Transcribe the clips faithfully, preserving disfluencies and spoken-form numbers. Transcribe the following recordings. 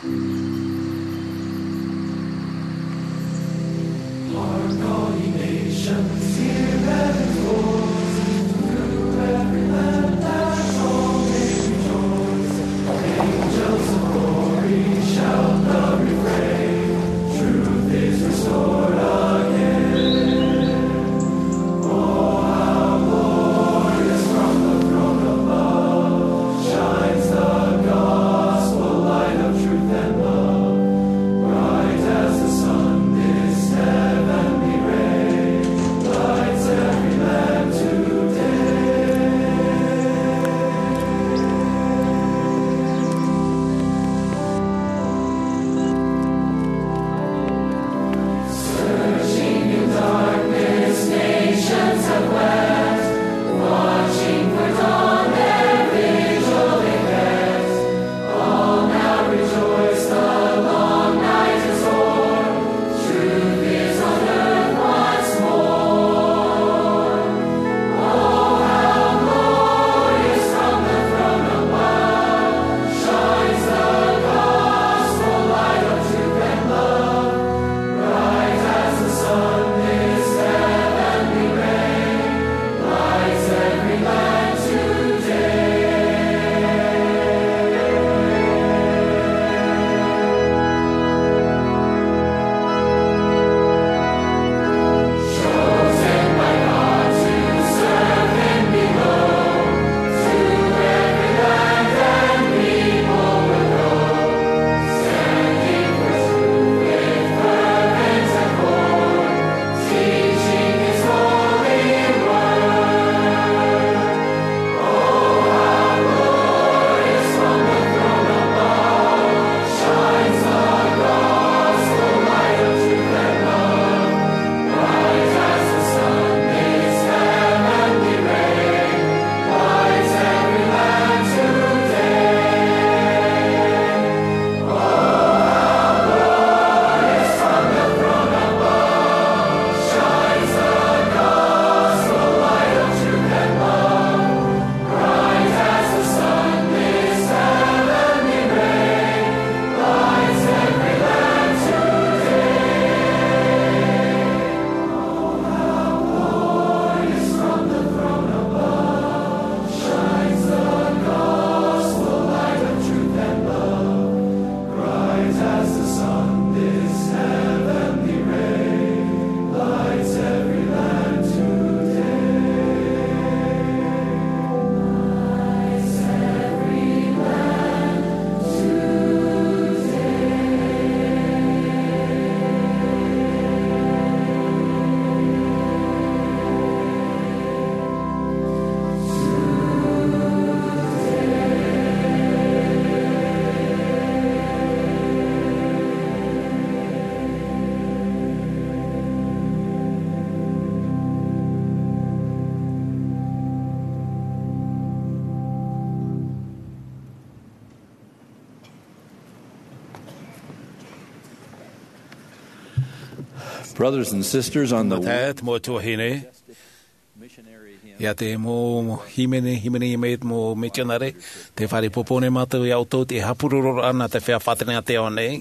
Brothers and sisters on the Tat mo tuhine. Ya te mo himene himene me mo missionary te whare popone mātou i auto te hapururo ana te whea whatenga te one.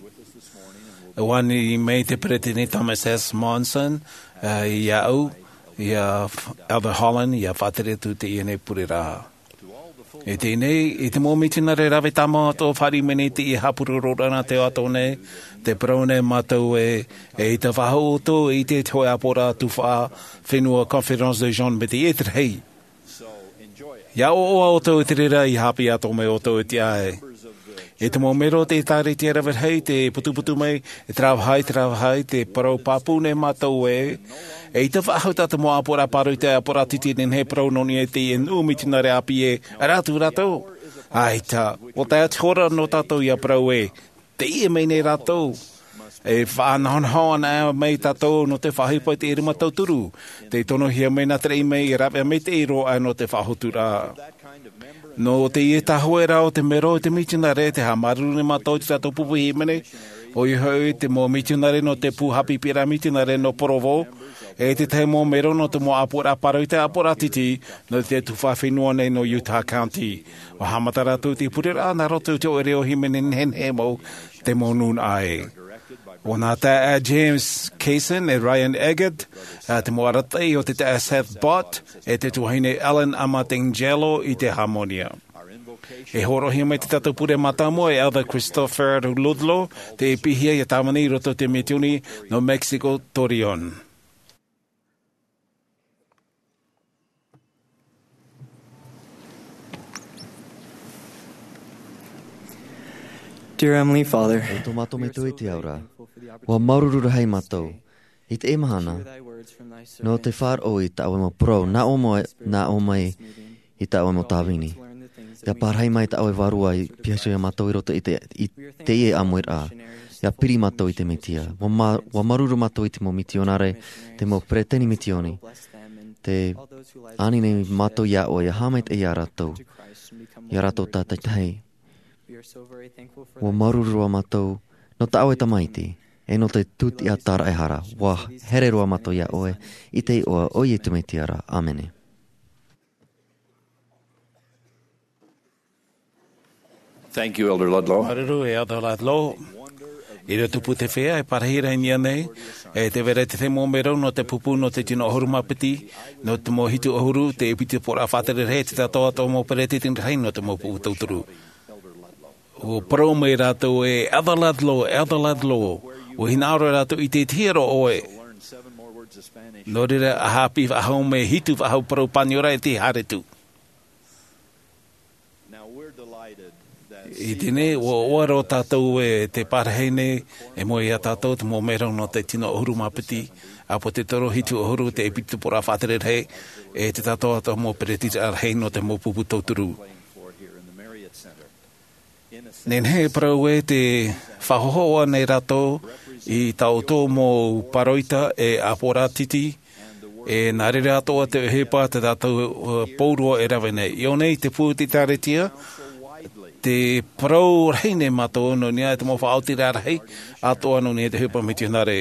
Wani mei te pretini Thomas S. Monson uh, i au i a Albert Holland i a whatere tu te iene puriraha. E tēnei, e te mō mitinare rawe tama ato whari mene te i hapururo ana te ato nei, te praune mātou e, e i te whaho oto i te toi apora tu wha whenua Conférence de Jean me te etre hei. Ia o oa oto e te rera i hapi ato me oto e te ae. E te mō mero te tāre te rawet hei, te putuputu mei, e trawahai, trawahai, te parau papune mātou e, e i te whahau tata mō apora paru te apora titi nen he parau noni e te en umitinare api e, a rātu rātou. Ai tā, o te atiora no tātou i a parau e, te i e mei nei rātou. E whanahon a mei tātou no te whahipai te irima tauturu. Te tono hia mei na trei mei e rapea mei te iro a no te whahotura. No te i e tahoe rao te mero te mitinare te hamaruru ne mātou te tātou pupu hi mene. O i hau te mo mitunare no te puhapi pira mitunare no Porovo. E te te mo mero no te mo apora paroi te apora titi no te tuwhawhenua nei no Utah County. O hamatara tu te purera na roto te o reo himenen hen he mo te mo nun ai. O nā tā a James Kaysen e Ryan Eggett, uh, te mo aratei o te tā Seth Bott, e te tuhine Alan Amatengelo i te Harmonia. E horohi mai te tatu pure matamo e Elder Christopher Ludlow, te epihia i tamani roto te metiuni no Mexico Torreon. Dear Heavenly Father, tō mātou me tō i te aura, wa marurura hei mātou, i te e mahana, no te whār o i ta awe mo pro, nā o mai, nā o mai i ta awe mo tāwini. Ia pārhei mai ta awe warua i piaso ia mātou i roto i te, i te ie amoir a, ia piri mātou i te mitia, wa, ma, wa maruru mātou i te mo mitionare, te mo preteni mitioni, te anine mātou ia o ia hamait e ia ratou, ia ratou tātai tahi. Wa marurua mātou, no ta awe tamaiti, e no te tūti a tāra e hara, wa here roa mātou ia oe, i te i oa o i te meitiara. Amene. Thank you, Elder Ludlow. Maruru e Elder Ludlow. I re tupu te whea e parahira i nia nei, e te wera te te mō mero no te pupu no te tino ohuru mapiti, no te mō hitu ohuru, te ipiti pora whatere rei, te tatoa tō mō pereti tin rei no te mō pupu tauturu. O pro mai rātou e Elder Ludlow, Elder Ludlow, o hinaura rātou i te tihero oe. No rira a hapi wahau me hitu wahau pro paniora e te haretu. I tine, o oaro tātou e te parahene, e mo ia tātou te mō mero no te tino ohuru mapiti, a po te toro hitu ohuru te epitu pora whatere rei, e te tātou ato mō pereti ar hei no te mō pupu tauturu. Nen he parau e te whahohoa nei rato i tau tō mō paroita e apora titi e nare rato a te hepa te tātou pōrua e rawene. I o nei te pūti tāretia, te parau reine mato no nia e te mō whaoti rārhei ato anu ni te hepa me tionare.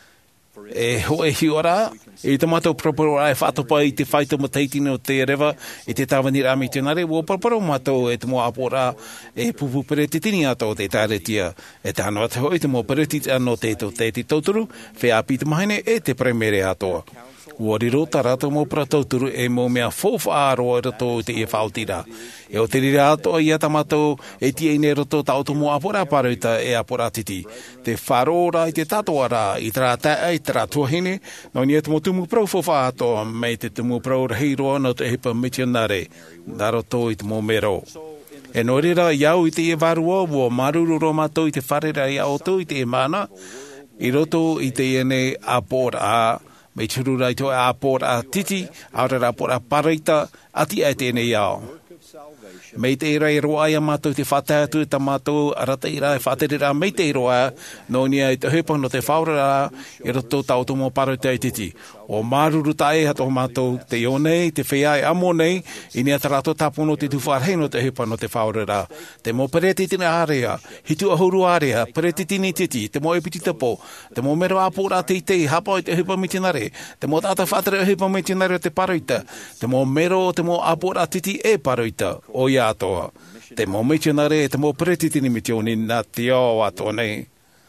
E hoe hiora, e te mato proporo ai whatopa i te whaito mataiti no te rewa, e te tāwani rā mitionare, wo proporo mato e te mō apora e pupu pereti tini ato te tāretia, e te hano ate hoi te mō pereti anō te to te te tauturu, whea api te mahine e te premere atoa. Ua riro ta rata mō pra tauturu e mō mea fofa aroa e rato te e whaotira. E o te rira atoa i atamato e tia ine rato tautu mō apora paruita e apora titi. Te wharora i te tatoa rā i tera tae i tera tuahine, no ni e te mō tumu prau fofa atoa mei te tumu prau rahiroa no te hepa mitionare, nā rato i te mō mero. E no rira iau i te e varua, ua marururo mato i te wharera i auto i te e mana, i roto i te ene apora a me churura i toa apora a titi, aura apora paraita, ati ai tēnei iau. Mei te rei roa ia mātou te whatatu ta mātou arata i rā e whatere rā mei te roa, no nia i te hepa no te whaura rā, i roto tau tomo paraita i titi. O maruru tae hato mātou te ionei, te whea e amo nei, i nia tarato tapono te tuwharhei no te hepa no te whaura rā. Te mō pereti tine area, hitu ahuru area, pereti tini titi, te mō epiti tapo, te mō mero apura te te hapa i te hepa mitinare, te mō tata whatere hepa mitinare o te paraita, te mō mero te mō apura titi e paraita, o ia atoa. Te mō mitinare, te mō pereti tini mitioni nā te au atoa nei.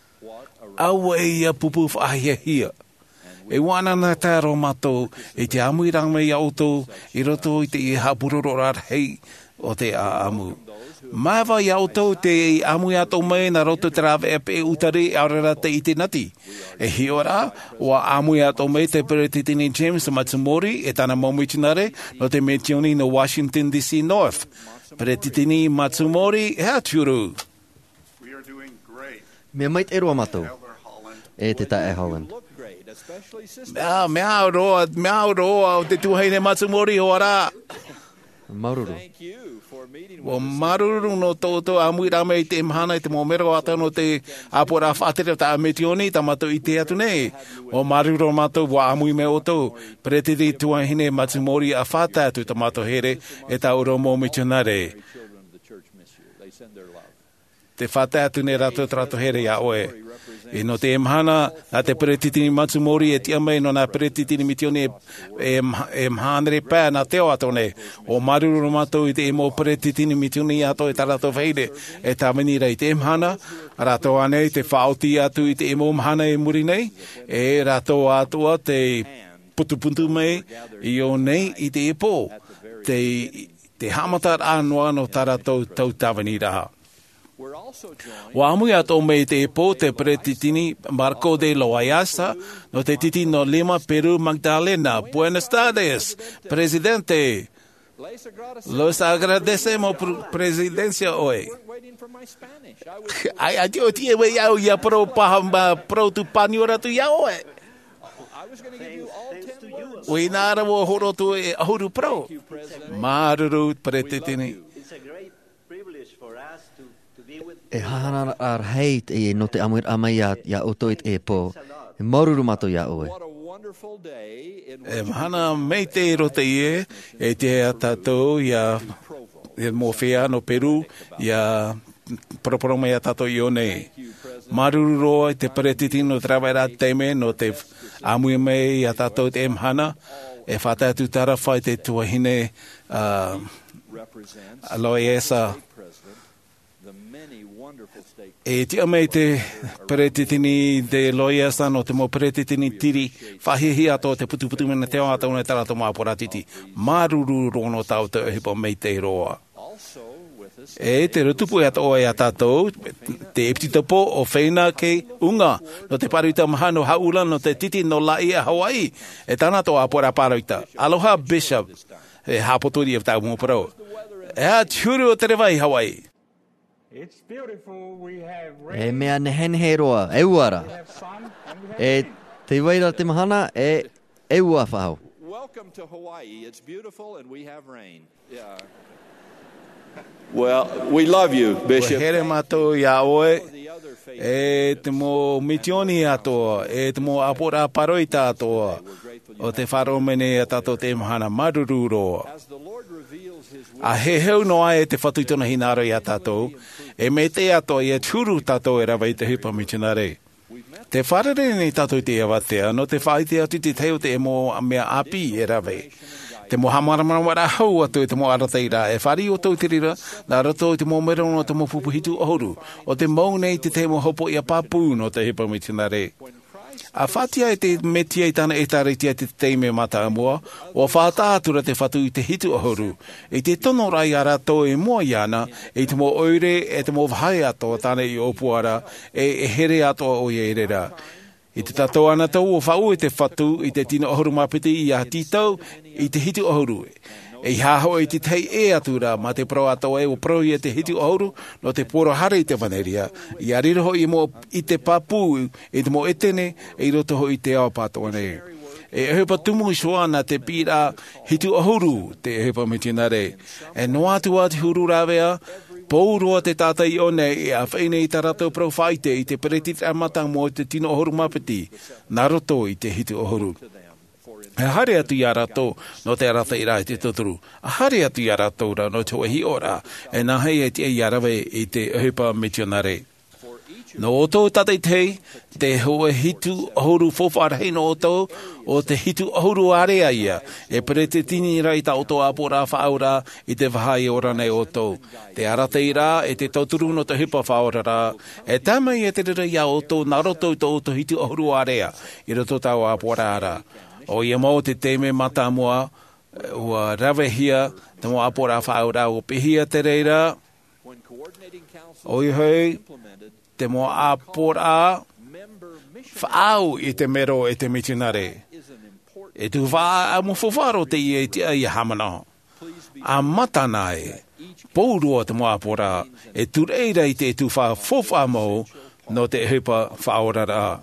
Aua e ia pupu whahia hia. E wana na tāro matou, e te amu i rangmei auto, i roto i te i hapuroro rārhei o te a amu. Māwa i auto te i amu i ato mai na roto te rāwe e pe utari aurara te i te nati. E hiora, wa amu i ato mai te pereti tini James Matsumori e tana maumitinare no te metioni no Washington D C North. Pereti tini Matsumori, hea tūru. Mea mait e roa matou, e te tae Holland. Mea, mea roa, mea roa o te tuhaine Matsumori o ara. Maruru. O maruru no tōtō amui rame i te imhana i te mō mero ata no te apora whātere ta ametioni ta mato i te atu nei. O maruru mato wa amui me oto. Pretiri tuahine Matsumori a whātātu ta mato here e ta uro mō mitionare. te whata atu ne rato trato here ia oe. E no te emhana, a te peretitini Matsumori e tia mai no nā peretitini mitione e, e mhanere pā nā teo atone. O maruru matou i te e mō peretitini mitione i ato e tarato whaire e tāmini rei te emhana. Rato anei te whaoti atu i te e mō mhana e muri nei. E rato atua te putupuntu mai i o nei i te e pō. Te, te hamatar anua no tarato tau tāwani raha. Wa amui ato mei te epo te peretitini Marco de Loayasa no te titi no Lima, Peru, Magdalena. Buenas tardes, presidente. Los agradecemos por presidencia hoy. Ai ai o tie we ia ia pro pa pro tu paniora tu ia oe. We nara wo horo tu e horo pro. Maruru peretitini. E hahana ar heit e no te amuir amai ia, ia otoit e po. E maruru mato ia oe. E hana mei te rote ie, e te atatou ia, e mo whea no Peru, ia proporo mai atatou i o nei. Maruru roa te peretiti no trawaira teime, no te amui mei atatou te emhana, e whatatu tara whai te tuahine uh, Loayasa. E tia mei te peretitini de Loayasa no te mo peretitini tiri whahihi ato te putuputu mena te o atau ne tarato māpora titi. Maruru rono tau te hipo mei te roa. E te rutupu e ato oe a tātou, te epititapo o whaina kei unga, no te paruita mahano haula no te titi no lai a Hawaii, e tāna to apora paruita. Aloha Bishop, e hapotori e tau mōparau. E a tiuru o te rewai Hawaii. E mea nehenhe roa, e uara. E te waira te mahana, e e ua whahau. Welcome to Hawaii. It's beautiful and we have rain. Yeah. Well, we love you, Bishop. Here mato ia oe, e te mo mitioni atoa, e te mo apora paroita atoa, o te wharo mene a tato te mahana maruru roa. A he heu noa e te whatuitona hinaro i a tatou, e me te atoa i a tūru tatou e rawa i te hipa mitinare. Te wharere ni tatou te awatea, no te whaite atu te teo te e mo mea api e rawe. Te mo hamaramara hau atu e te mo arateira, e whari o tau tirira, nā rato i te mo mera no te mo pupuhitu ohoru, o te mau nei te te mo hopo i a papu no te hipa mitinare. A whatia e te metia i tana e tareitia te teime mata amua, o whātātura te whatu i te hitu ohoru, e te tono rai a rato e mua iana, e te mo oire e te mo whai ato tane i opuara, e e here ato o i erera. I te tato ana tau o whau e te whatu i te tino ohoru mapiti i a titau i te hitu ohoru. E haho i te tei e atura ma te pro ato e o pro i te hitu ohoru no te poro hare i te whaneria. I ariroho i mo i te papu i te mo etene e i roto ho i te ao pato ane. E ehepa tumu soana te pira hitu ohoru te ehepa mitinare. E no atu atu huru rawea, Pōroa te tātai o nei e a whaine i tā rato profite i te peretit amatang mo te tino ohoru mapiti, nā roto i te hitu ohoru. E hare atu i a rato no te arata i rai te toturu. A hare atu i a rato ra no te wahi ora, e nā hei e te e arawe i te ehepa mitionare. No oto tatei tei, te hoa hitu ohoru whowharhei no oto, o te hitu ohoru area ia, e pere te tini rai ta oto apora whaura i te wahai ora nei oto. Te arate i rā, e te tauturu no te hipa whaura rā, e tamai e te rira ia oto, nā roto i to oto hitu ohoru area, i roto tau apora ara. O ia mo te teime mata mua, ua rawehia, te mo apora whaura o pihia te reira, o i hei, te mo apora whaau i te mero e te mitinare. E tu wha a mo whawharo te i e te ai hamana. A matanae, pōrua te mo apora, e tureira i te tu wha whawha mo no te hipa whaorara.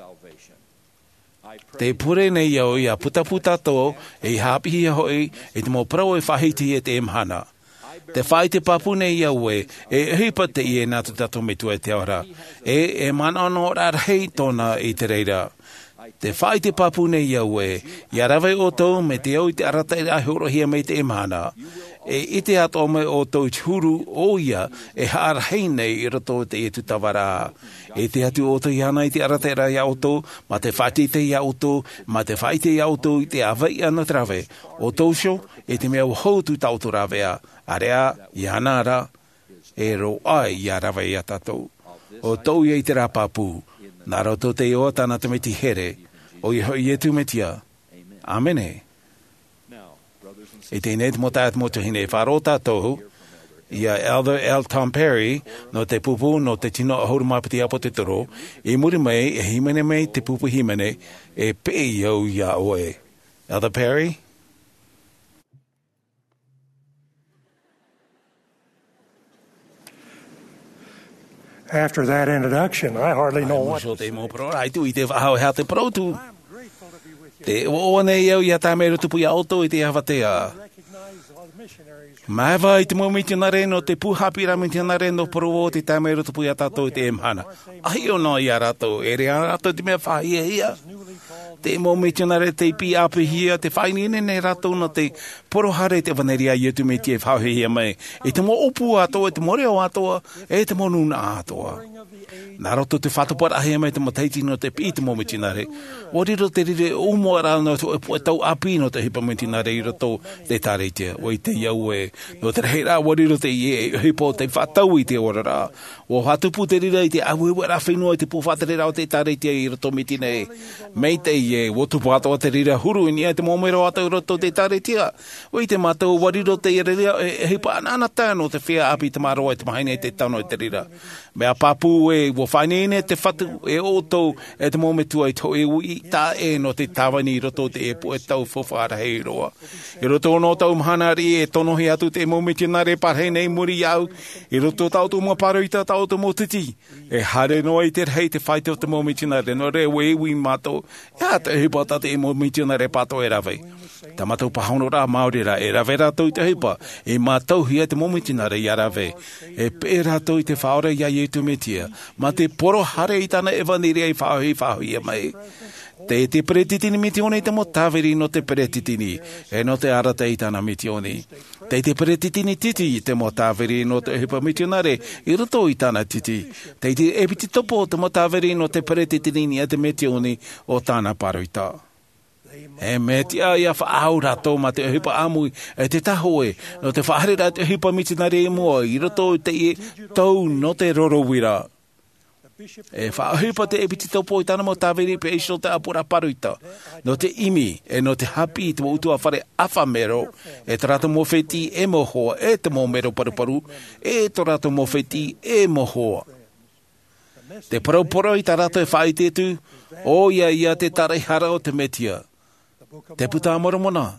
Te pure nei au i a putaputa tō, e hapihi hoi, e te mo prau e whahiti e te emhana. Te whai te papune i au e, e hipa te i e nātu tato me tu e te ora. E, e mana no rarhei tōna i te reira. Te whai te papune i au e, i arawe o tō me te au i te arata i ahorohia me te emana. e ite ato me o tau huru o ia e haarahei nei i roto te e tutawara. E te atu o to iana i te aratera i auto, ma te whaite i auto, ma te whaite i auto i te awai ana trawe. O tōsho, e te mea hou tu tauto rawea, area i anara, e ro ai i a rawe i a tatou. O tau i te rapapu, nā roto te o tana te meti here, o i hoi e tu metia. Amene. E te net mo tāt mo te hine wharota tohu, ia Elder L. Tom Perry, no te pupu, no te tino ahuru mapiti apo te toro, e muri mai, e himene mai te pupu himene, e pe iau ia oe. Elder Perry? After that introduction, I hardly know what to say. Ai tu i te wahau hea te protu. Te o nei iau ia tā mero tupu i auto i te hawhatea. Mai vai te mo mitinare no te puhapira mitinare no poro te tā mero tupu i a tātou i te emhana. Ai o no i a rato, e rea rato te mea whahia ia. Te mo mitinare te pi api hia, te whainine nei rato no te porohare te waneria i tu me te whahia mai. E te mo opu atoa, e te mo reo atoa, e te mo nuna atoa. Nā roto te whatopara ahia mai te mo teiti no te pi te mo mitinare. O riro te rire umo ara no te tau api no te hipa mitinare i roto te tareitia. O i te iau e no te reira o riro te ie hipo te whatau i te orara. O hatupu te rira i te awewe ra whenua i te puwhaterera o te tareitia i roto mitine. Mei te ie, o tupu atoa te rira huru i nia te momero atau roto te tareitia. O i te matau o riro te rira e hipa anana tāno te whia api te maroa i te mahaine i te tano i te rira. Mea papu e o whainene te whatu e o tau e te mometua i tau e ui tā e no te tawani i roto te e pu e tau whawhara hei roa. I roto no tau mhanari e tonohi atu te mometinare parhei nei muri au. I roto tau tu mua paru i ta tau tu mo titi. E hare no i te rei te whaite o te mometinare no re we ui mato. Ia te hipa ta te mometinare pato e rawei. Ta matau pahono rā Māori rā e rawe rātou i te hipa. E mātou hia te mometinare i a rawe. E pē rātou i te whaore ia i tu metia. Ma te poro hare i tana e vaniria i whaohi whaohi e mai. Te te peretitini mitione i te mo tāweri no te peretitini. E no te arata i tana mitione. Te te peretitini titi i te mo tāweri no te hipa mitionare i roto i tana titi. Te te epiti topo te mo tāweri no te peretitini i te mitione o tana paruita. E me tia ia whaau rato ma te hipa amui e te tahoe no te whahare ra te hipa mitinare e mua i roto te e tau no te rorowira. E whaahipa te epiti topo i tana mo tāweri pe eiso te apura paruita. No te imi e no te hapi te mo utua whare awha mero e te rata mo wheti e mohoa e te mo mero paruparu e te rata mo wheti e mohoa. Te parauporo i ta rata e whaite tu o ia ia te tarehara o te metia. Te puta moromona.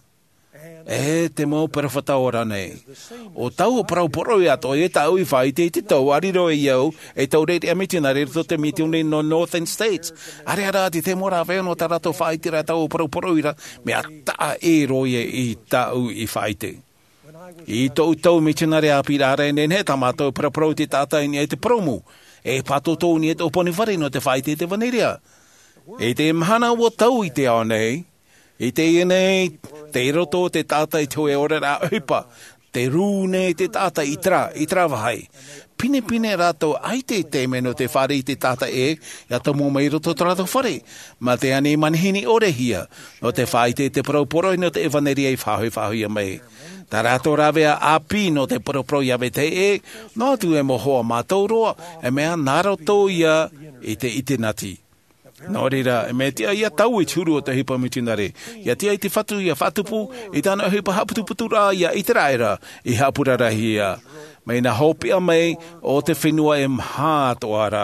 E te mo perwhataora nei. O tau o parauporo i ato e tau i whaite i te tau ariro e iau e tau reiti a mitinare to te mitione no Northern States. Are ara ti te mora veo no tarato whaite ra tau o parauporo ira mea ta e roie i tau i whaite. I tau tau mitinare a pirare nen he tamato parauporo ti tata i te promu. E pato tau ni e te oponi whare no te whaite te vaneria. E te mhana o tau i te ao nei. I te ienei, te roto te tata i tue ora rā upa. Te rūne te tata i tra, i tra wahai. Pine pine rato ai te te meno te whare i te tata e, ia ta mō mai roto trato whare. Ma te ane manhini ore hia, no te whaite te parauporo no te evaneria i whahui whahui a mai. Ta rato rawea api no te paropro ia me te e, no tu e mohoa mātauroa, e mea nāroto ia i te itenati. Nō reira, e me tia ia tau i tūru o te hipa mitinare. Ia tia i te whatu ia whatupu, i tāna hipa haputuputura ia i te raera, i hapurarahi ia. Mei na hopia mei o te whenua e mhātoara.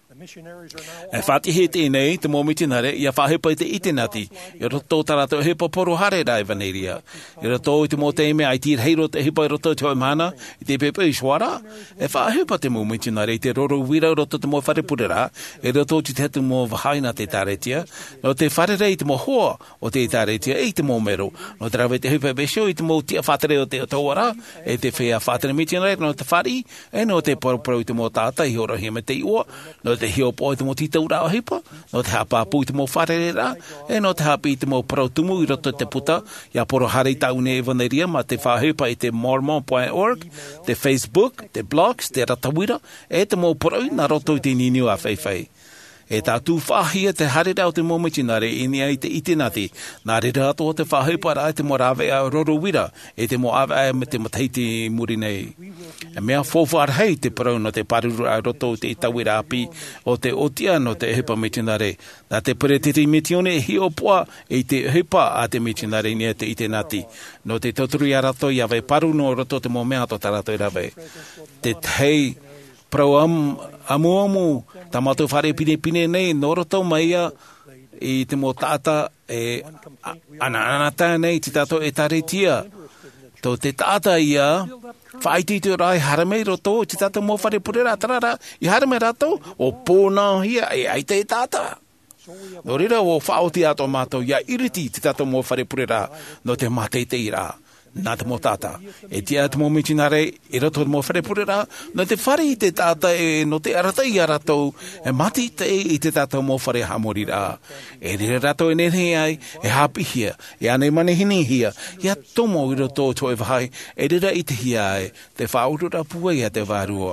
E whatihe tēnei, te mō mitinare, ia whahepa i te itenati. I roto tarato e hipa poro hare rai vaneria. I roto i te mō teime ai tīr heiro te hipa i roto te mana, i te pepe i swara. E whahepa te mō mitinare, i te roro wira roto te mō wharepurera, e roto i te hatu mō wahaina te taretia. No te wharere i te mō hoa o te taretia, e te mō mero. No te rawe te hipa besho i te mō tia whatere o te tauara, e te whea whatere mitinare, no te whari, e no te paroparo i te mō tāta i hora hima te iwa, no te hio po te mo tita ura o hipa, no te hapa pu te mo whare ra, e no te hapi te mo prautumu i roto te puta, ia poro hare taune e vaneria, ma te whahipa i te mormon dot org, te Facebook, te blogs, te ratawira, e te mo porau, na roto i te niniu a whaiwhai. E tā tū whahia te harera o te momitinare i ni ai te itenati. Nā rera ato o te whahipa rai te mo rawe a rorowira e te mo awe a me te mataiti muri nei. E mea fōwhar hei te parau no te paruru a roto te itawira api o te otia no te hipa mitinare. Nā te peretiti mitione hi o poa e te hipa a te mitinare ni te itenati. No te tauturu a rato i awe paru no roto te mo mea to tarato i rawe. Te tei Prau am, amu amu, tamatu whare pine pine nei, noroto maia i te mo tata e ana anata nei, te tato e taretia. Tō te tata ia, whaiti te rai haramei roto, te tata mo whare purera tarara, i haramei rato, o pōna hia, e aite e tata. No rira o whaoti ato mato, ia iriti te tata mo whare purera, no te matei te ira. Nā te mo tata. E tia te mo mitinare, e roto mo whare purera, no te whare i te tata e no te arata i aratou, e mati te i te tata mo whare hamori rā. E rira rato e nehe ai, e hapi hia, e ane mane hini hia, ia tomo i roto to e wahai, e rira i te hia ai, te whaurura pua ia te wārua.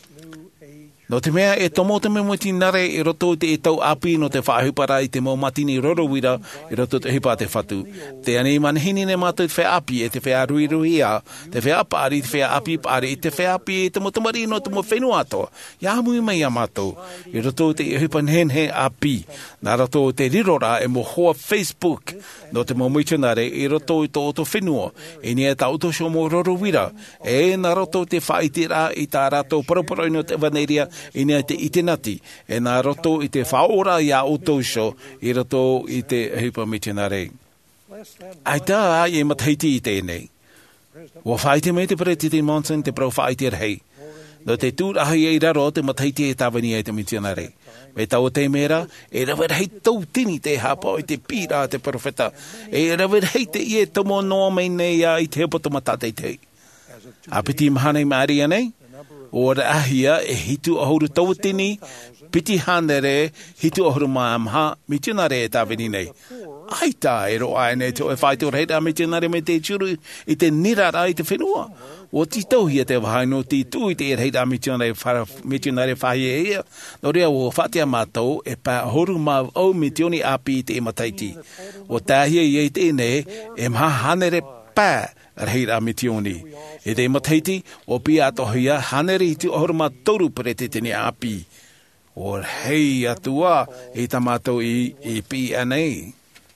No te mea e tomo te memo tinare e roto te e tau api no te whaahupara i te mo matini rorowira e roto te hipa te whatu. Te anei manhini ne mātou te whea api e te whea rui rui a, te whea pāri, te whea api pāri, e te whea api e te mo tamari no te mo whenua atoa. Ia mui mai a mātou. E roto te e hipa nhenhe api. Nā roto te rirora e mo hoa Facebook no te mo muitunare e roto i tō to whenua. E ni e tau to sho mo rorowira. E nā roto te whaitira i tā rato paroporo ino te vaneria i nea te itenati, e nā roto i te whaora i a otousho, i roto i te hipa mitinare. Ai tā a i e mataiti i tēnei. Wa whaite me te Peretiti Monson te prau whaite rei. No te tūrahi e raro te mataiti e tāwani e te mitinare. Me tau te mera, e rawe rei tau tini te hapa i te pira te profeta. E rawe rei te i e tomo noa mei nei a i te hepoto matate te. Apiti mahane maari anei? O ra ahia e hitu ahuru tautini, piti hanere, hitu ahuru maamha, mitunare e tāwini nei. Ai tā e roa e nei to e whaito reira mitunare me te churu i te nirara i te whenua. O ti tauhia te wahaino, ti tu i te e reira mitunare whahi e ea. No rea o whatia mātou e pā ahuru mā au mituni api i te mataiti. O tāhia i e te nei, e mha hanere pā reira mituni. E te mataiti, o pia atohia, hanere i te ohorma toru pere te tene api. O hei atua, e tamato i, i pi anei.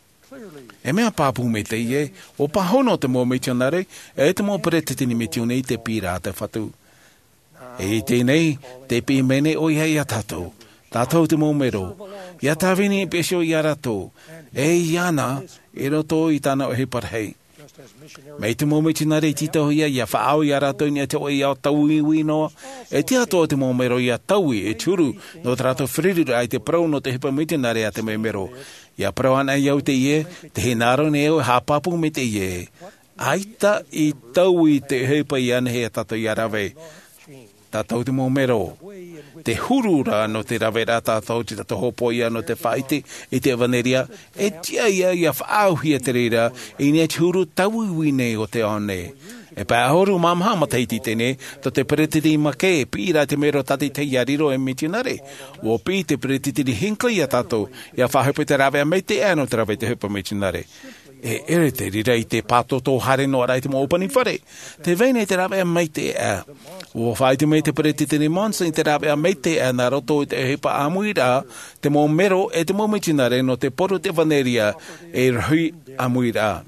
E mea pāpū me te ie, o pahono te mō mitionare, e te mō pere te tene mitione i te pira te whatu. E i tēnei, te pi mene o i hei a tātou. Tātou te mō mero. Ia tāwini e pesho i aratou. E i ana, e roto i tāna o he parhei. Mei te mō mitinare i titau ia, ia whaau i aratou ni a te o i au tau i winoa. E te ato te mō mero i a tau i e turu, no te rato whiriru ai te prau no te hipa mitinare a te mei mero. Ia prau ana i au te ie, te he naro ne eo hapapu me te ie. Aita i tau i te hipa i ane he a tato i arawe. Tātou te mō mero. Te hurura no te rawera tātou te tato hopo ia no te whaite i te vaneria, e tia ia ia whaauhia te reira i nea te huru tau iwine o te one. E pā ahoru mamha mataiti tene, to te peretiti make, pira te mero tati te iariro e mitinare. O pi te peretiti hinkli a tātou, ia whahepe te rawea mei te ano te rawea te hepa mitinare. E ere te rira i te pātoto hare no arai te mo upani whare. Te veine te rawea mei te a. O whaite mei te Peretiti Monson te rawea mei te a na roto i te hepa amuira, te mo mero e te mo mitinare no te poro te vaneria e rahui amuira.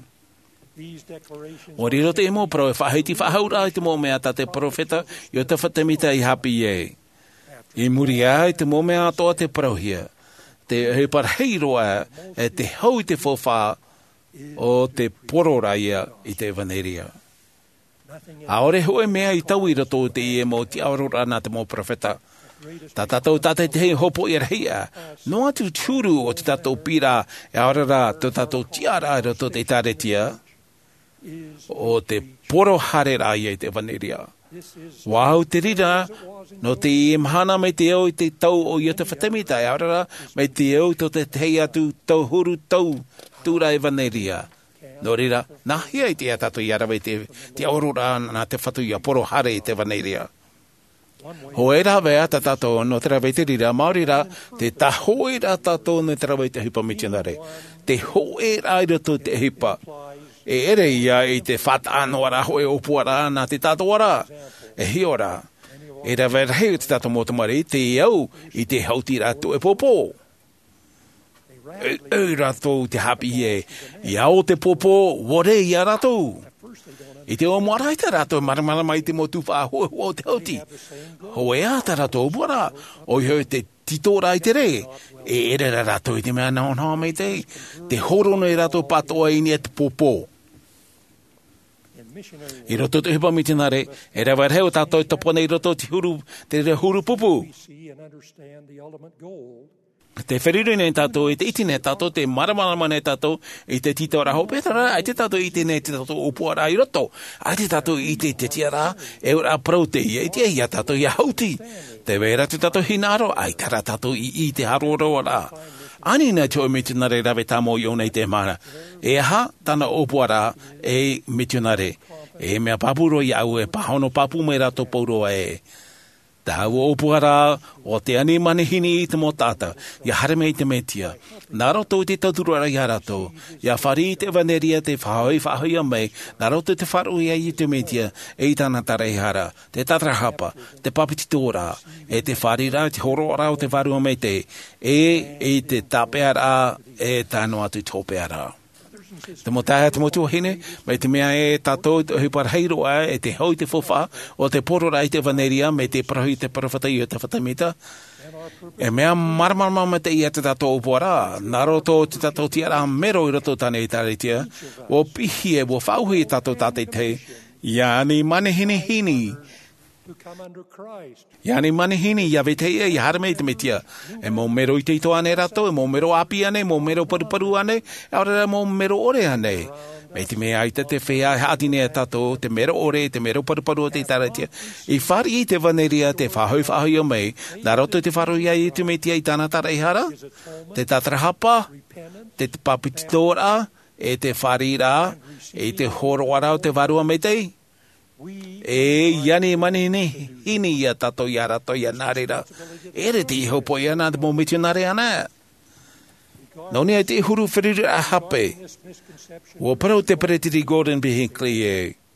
O riro te emo pro e whaheiti whahaura i te mo mea ta te profeta i o te whatamita i hapi e. I muri ai te mo mea atoa te prohia. Te hepa heiroa e te hau i te whawha o te porora ia i te vaneria. A ore hoe mea i tau i rato te ie mo ti aurora nā te mo profeta. Tā tātou tātai te hei hopo i rahia. No atu tūru o te tātou pira e aurora te tātou tiara i rato te tāretia o te poro hare rā i te vaneria. Wahau te rira No te i mahana me te au i te tau o ia te whatemita, e aurara me te au to te tei atu tau huru tau tūra e vaneria. No rira, nahia i te atatu i arawe te, te aurora na te whatu i a poro hare i te vaneria. Ho e rā vea ta tato no te rawe te rira, maori rā, te taho e rā tato no te rawe te hipa mitinare. Te ho e rā i rato te hipa. E ere ia i te whata anō ara ho e opua rā nā te tato ara. E hi ora. E rā vea rei te tato mō te mare, te iau i te hauti rato e popo. E, e rato te hapi e, i au te popo, wore i a rato. I te o moaraita rato, maramara mai te motu wha hoa hoa te hauti. Ho e ata rato o buara, o i hau te titora i te re. E ere rato i te mea nao nao mei te, te horono i rato patoa i ni e te popo. I roto te hipa mitinare, e rawa reo tato i topone i roto te huru, te re huru pupu. Te wheriru nei tato, i te iti nei tato, te maramarama nei tato, i te tito raho petara, ai te tato i te nei te tato upua i roto, ai te tato i te te tiara, e ura praute i e te ia tato i a hauti. Te wera te tato hinaro, ai tara tato i i te haroroa rā. Ani nei tō mitunare rawe tamo i o nei te mana. E ha, tana upua rā, e mitunare. E mea papuro i au e pahono papu me rato pauroa e. Tā hau opuara o te ani manihini i te mo tata, ia hare mei te metia. Nā roto i te tauturuara i harato, ia whari i te vaneria te whahoi whahoi a mei, nā roto i te wharu ia i te metia, e i tāna tareihara, te tatrahapa, te papititora, e te wharira, te horoara o te wharu a mei te, e i te tapeara, e tāno atu tōpeara. Te motaha te motu hine, me te mea e tātou he parheiroa e te hau te whawha o te porora i te vaneria me te parahui te parawhatai o te whatamita. E mea maramarama me te ia te tātou upuara, nā roto te tātou tiara mero i roto tāne i tāretia, o pihi e o whauhi i tātou tātei te, ia ni manihini hini. Ia ni manihini, ia veteia, ia haramei te metia. E mō mero i te ito ane rato, e mō mero api ane, mō mero paruparu ane, e aurera mō mero ore ane. Me te mea aita te whea haatine a tato, te mero ore, te mero paruparu o te taratia. I whari i te vaneria, te whahoi whahoi o mei, nā roto te wharu ia i te metia i tāna tareihara, te tatrahapa, te papititora, e te wharira, e te horoara o te varua me te. E iani mani ni hini ia tato ia rato ia nārera. Ere te iho po ia nā te mō mitunare ana. Noni ai te huru whiriru a hape. Ua parau te paretiri Gordon B. Hinckley e.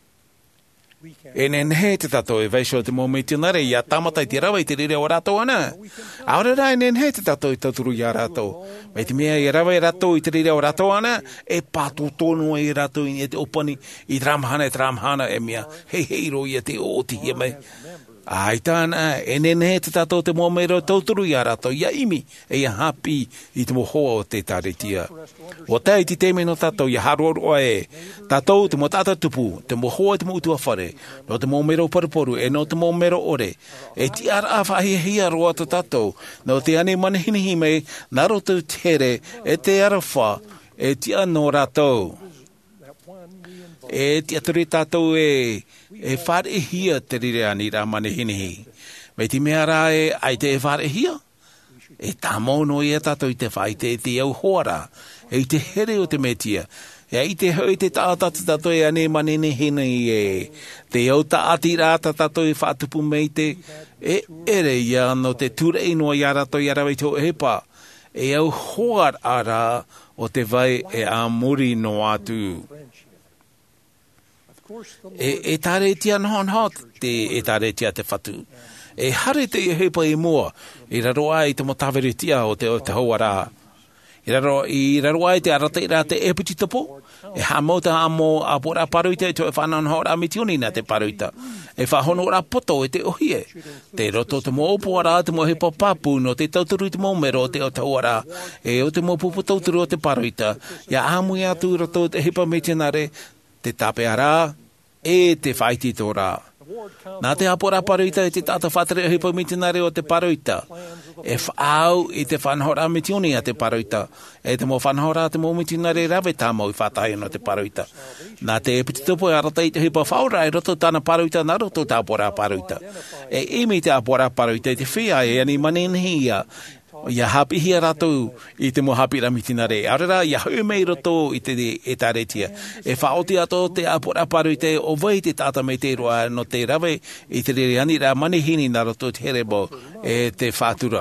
E nenhe te tato e veisho te mō mitunare ia tamata i te rawa i te rire o rato ana. Aore rai nenhe te tato i tauturu ia rato. Me te mea i rawa i rato i te rire o rato ana, e pātu tono i rato i te opani i tramhana e tramhana e mea hei heiro i te oti hi me. Ai tāna, e nenhe te tato te mō mero tauturu i rato, ia imi e ia hapi i te mohoa o te taretia. O tai ti te meno tato i haroa e, tato te mo tata tupu, te mohoa te mo utua whare, no te mō mero paruporu e no te mō mero ore, e ti ara a whahihia roa to tato, no te ane manihinihi me, naro te tere, e te ara wha, e ti anō rato. E ti aturi tato e, e whare hia te rire ani rā manihinihi. Me ti mea rā e, ai te e whare hia. E tā mono i a tato i te whai te te au hoara, e i te here o te metia, e i te hoi te tātata tato e ane manihini e, te au ta ati rāta tato i whātupu mei te, e ere ia no te ture inoa i a rato i a rawai tō epa, e au hoar ara o te vai e a muri no atu. E, e tāre tia nohon hot, te, e tāre tia te whatu. E hare te i hepa i mua, i raro ai te motawere tia o te, o te hauara. I raro, i raro ai te arata i rā te eputi tapo, e hamauta amo a pora paruita e to e whanau hora mitioni na te paruita. E whahono ora poto e te ohie. Te roto te mo opoara te mo hepa papu no te tauturu te mo mero te o tauara. E o te mo pupu tauturu o te paruita. Ia amu i atu roto te hepa mitinare, te tapeara e te whaiti tōra. Nā te apora paruita e te tata whatere hipo mitinare o te paruita. E whaau i te whanhora mitioni a te paruita. E te mo whanhora te mo mitinare rawe tāmau i whātai no te paruita. Nā te epititopo e arata i te hipo whaura e roto tāna paruita na roto tā apora paruita. E imi te apora paruita i te whia e ani manenhi ia. Ia hapi hia ratou i te mo hapi ramitinare. Arera, ia haumei roto i te e taretia. E whaoti ato te apora paruite o vai te tata me te roa no te rawe i te rere ani ra manihini na roto te herebo e te whātura.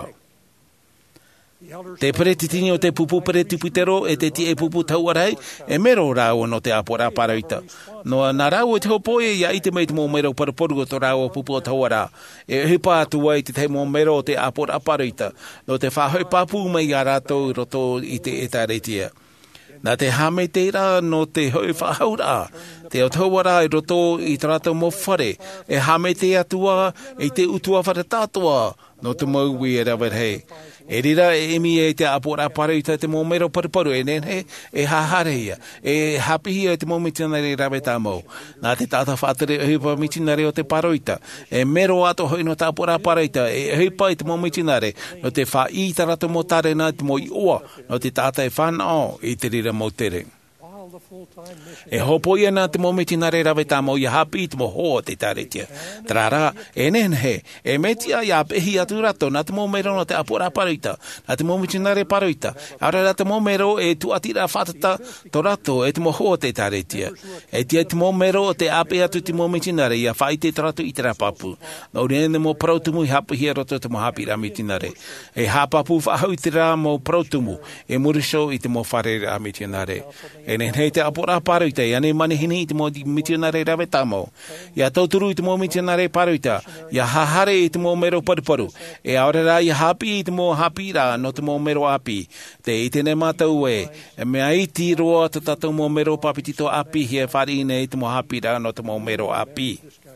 Te peretitini o te pupu peretiputero e te tie pupu tauarei e mero rao no te apora paruita. No nā rao e te hopoe ia i te mei te mō mero paraporu o te rao pupu o tauara. E hipa atua i te te mō mero o te apora paruita. No te whahoi papu mei a rato roto i te etaretia. Nā te hame teira no te hoi whahaura. Te o tauara i roto i te rato mō whare. E hame te atua i te utua whare tātua no te maui e rawer hei. E rira e emi e te apora paruita te mō mero paraparu e nenhe e hahareia. E hapihia e te mō mitinare rawe tāmau. Nā te tāta whātere e hipa mitinare o te paruita. E mero ato hoi no te apora paruita. E hipa i te mō mitinare no te wha i tarato mō tarena te mō i oa no te tāta e whanau i te rira mō tere. E hopo ia nā te mō mitinare rawe tāmau i hapi i te mō hoa te taretia. Trara, e nenhe, e metia i a pehi atu rato nā te mō mero no te apora paruita, nā te mō mitinare paruita. Ara nā te mō mero e tuatira whatata to rato e te mō hoa te taretia. E tia te mō mero o te ape atu te mō mitinare i a whai te trato i te rapapu. Nō rene mō prautumu i hapu hia roto te mō hapi ra mitinare. E hapapu whahau i te rā mō prautumu e muriso i te mō whare ra mitinare. E nenhe te apora paruita, ia nei manihini i te mō mitinare rawe tāmau. Ia tauturu i te mō mitinare paruita, ia hahare i te mō mero paruparu, e aorera ia hapi i te mō hapi rā no te mō mero api. Te i tene mātau e, e mea i ti roa te tātou mō mero papitito api hia wharine i te mō hapi rā no te mō mero api.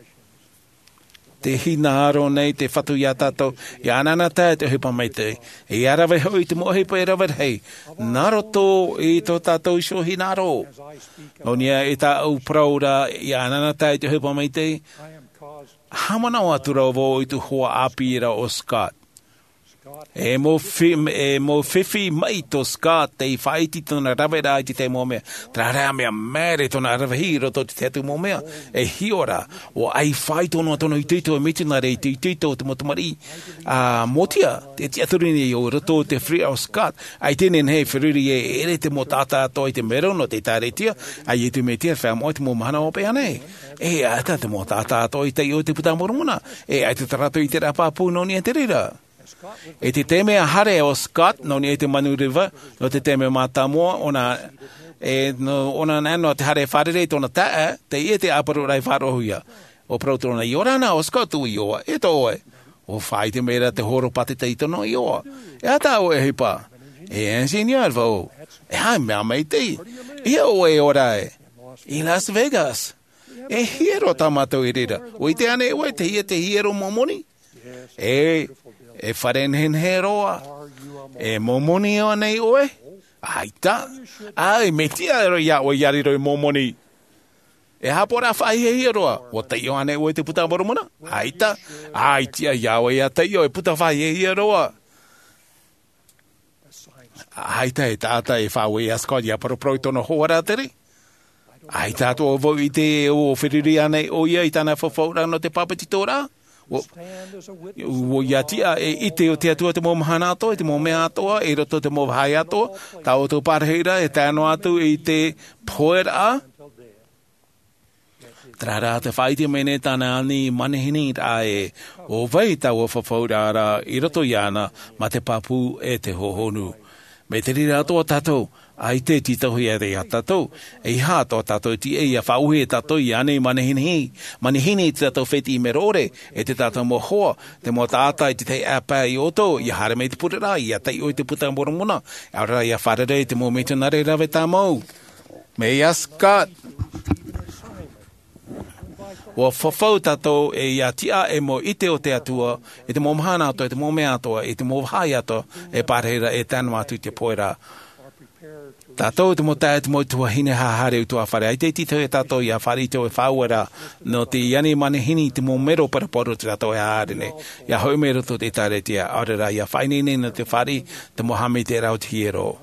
Te hina aro nei, te whatu ia tātou, i anana tā te hipa mai te, i arawe hoi te mohi pa i rawe hei, naro tō i tō tātou iso hina aro. O nia i tā au praura, i anana tā te hipa mai te, hamana o atura o vō i tu hoa api ira o Scott. E mō e mō whiwhi mai tō Scott te i whaiti tōna rawe rā i te te mō mea. Tra rea mea mere tōna rawe hi roto te tetu mō mea. E hiora o ai whai tōna tōna i tūtō e mitinare i tūtō te motumari. A motia te tiaturini o roto te Free o Scott. Ai tēnen hei whiruri e ere te mō tātā tō i te mero no te tāretia. Ai e tu me tia whea mo i te mō mahana o pea nei. E ata te mō tātā tō i te i o te puta morumuna. E ai te tarato i te rapapu no ni e te rira. E te teme a hare o Scott, no ni e te Manu River, no te teme mātamoa, ona, e, no, ona nano te hare wharere tōna taa, te ie te aparu rai wharohuia. O prautona i orana o Scott u i oa, e tō oe. O whai te mera te horo patita i tono i oa. E ata o e hipa. E engineer vau. E hai mea mei te. Ia o e orai. I Las Vegas. E hiero tamato i rira. O i te ane oe, te hie te hiero momoni. E... E wharenhen he roa. E momoni o nei oe. Aita. Ai, me tia ero ia o iari roi momoni. E hapora whai he he roa. O te io ane oe te puta moromona. Aita. Ai, tia ia o ia te io e puta whai he he roa. Aita e tāta e whawe a Scott ia paropro i tono hoara tere. Aita to o vo i te o whiriri ane o ia i tana whawhaura no te papetitora. O, o ia tia e ite o te atua te mō mahana atoa, te mō mea atoa, e roto te mō hai atoa, tā o tō pārheira e tāno atu i te poera. Trara te whaiti mene tāna ani manihini rā e o vai tau o whawhaura ara i roto i ana ma te papu e te hohonu. Me te rira atoa tātou, ai te titahui e rei a tātou, e hā tō tātou ti e a whauhe tātou i ane manihini, manihini te tātou wheti i merore, e te tātou mō hoa, te mō tātai te te apa i oto, i hare mei te purera, i a tei oi te puta moromuna, aura i a wharere te mō mitunare rawe tā mau. Me i a Scott. O whawhau tātou e ia tia e mō ite o te atua, e te mō mahana atoa, e te mō mea atoa, e te mō hai atoa, e pārheira e tānu atu te poera. Tātou te mo tāe te mo tua hine hahare utua whare. Ai te tito e tātou ia whare i tau e whauera no te iani mane hini te mo mero para poro te tātou e hahare ne. Ia hoi mero to te tāre tia aurera. Ia whainene no te whare te mohame te rau te hiero.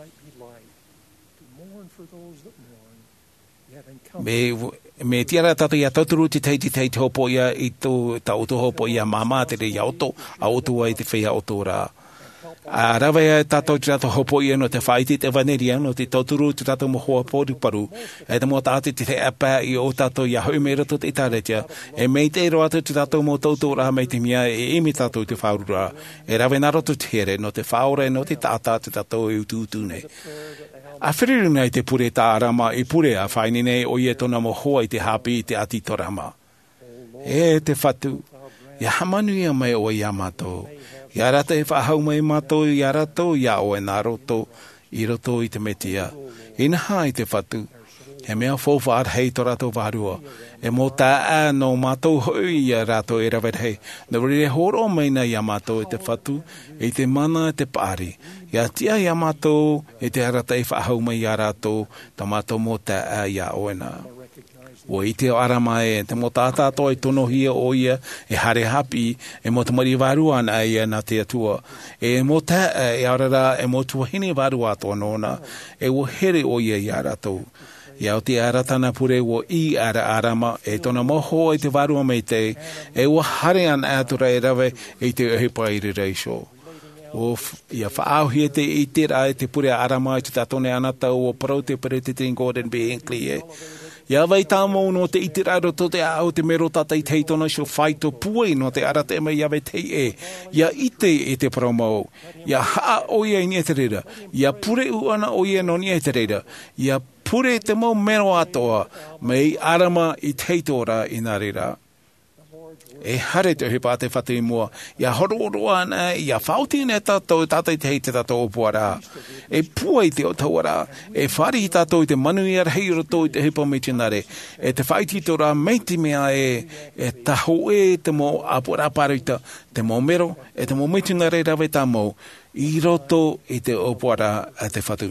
Me, me tiara tātou ia tauturu te teiti teiti hopo ia i tō ta oto hopo ia māmā te re ia oto, a oto ai te whea oto rā. A rawa ia tātou te tātou hopo ia no te whaiti te vaneria, no te tauturu te tātou mohoa pōru paru, e te mō tātou te te apa i o tātou ia hoi mera to te tāretia, e mei te ero atu te tātou mō tātou rā mei te mia e imi tātou te whauru rā, e rawa naro tu te here, no te whaura no te tātā te tātou e utu utu nei. A whiriru nei te pure tā arama i pure a whaini nei o ie tona mohoa i te hapi i te ati torama. E te whatu, ia hamanu ia mai o ia mātou. Ia rata e whahau mai mātou i a rato, ia o e nā roto, i roto i te metia. Ina ha i te whatu, he mea fōwha ar hei to rato wārua. E mō tā ā no mātou hoi i a rato e rawet hei. Nā rire horo meina i a mātou e te whatu, i te mana e te pāri. Ia tia i a mātou e te arata e whahau mai i a rato, ta mātou mō tā ā i a oena. O i te arama e, te mō tātātou e tono hia o ia, e hare hapi, e mō te mari wārua ana ia nā te atua. E mō tā e arara, e mō tua hini wārua atoa nōna, e o here o ia i a ratou. Ia o te aratana pure o i ara arama, e tona moho i te wārua mei te, e o hare an ātura e rawe, e te ehipa i reisho. O ia whaauhia te i te ra e te pure arama i te tatone anata o parau te pere te te Gordon B. Hinckley e. Ia vai tāmo no te itiraro to te au te mero tata i teitona so whaito puai no te arate mai ia te e. Ia ite e te promo. Ia haa o ia i nieterera. Ia pure uana o ia no nieterera. Ia pure te mau mero atoa mei arama i teitora i nā rera. E hare te hepa te whatu i mua. Ia hororoa ana, ia whauti ne tātou, tātou te hei te tātou opuara. E pua i te o tauara. E whare i tātou i te manu i ara hei roto i te hepa me tinare. E te whaiti tō rā meiti mea e, e taho e te mo apura paruita, te mo mero, e te mo me tinare rawe tā mo, i roto i te opuara a te whatu.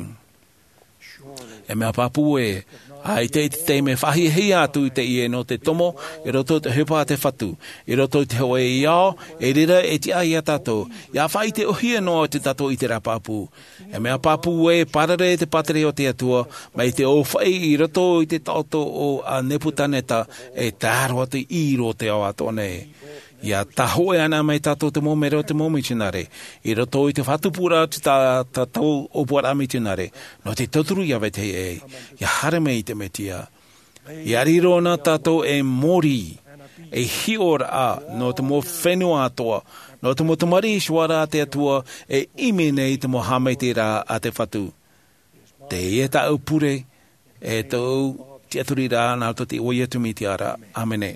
E mea papu e, ai te te me whahi hei atu i te ie no te tomo, i roto te hepa te whatu, i roto te hoa e iao, e rira e te ai a tato. Ia whai te ohia noa te tato i te rapapu. E mea papu e parare te patere o te atua, mai te o whai i roto i te tato o a Nebutaneta, e tāroa te iro te o atone. Ia taho e ana mai tato te mōmero te mōmitinare. I roto i te whatupura te tātou o puara mitinare. No te tauturu ia vete e. Ia hare mei te metia. Ia riro na tato e mori. E hiora a no te mō whenua atoa. No te mō te mari suara a te atua. E ime nei te mō hamete rā a te whatu. Te e ta au pure. E tau te aturi rā nā to te oia tumitiara. Amene.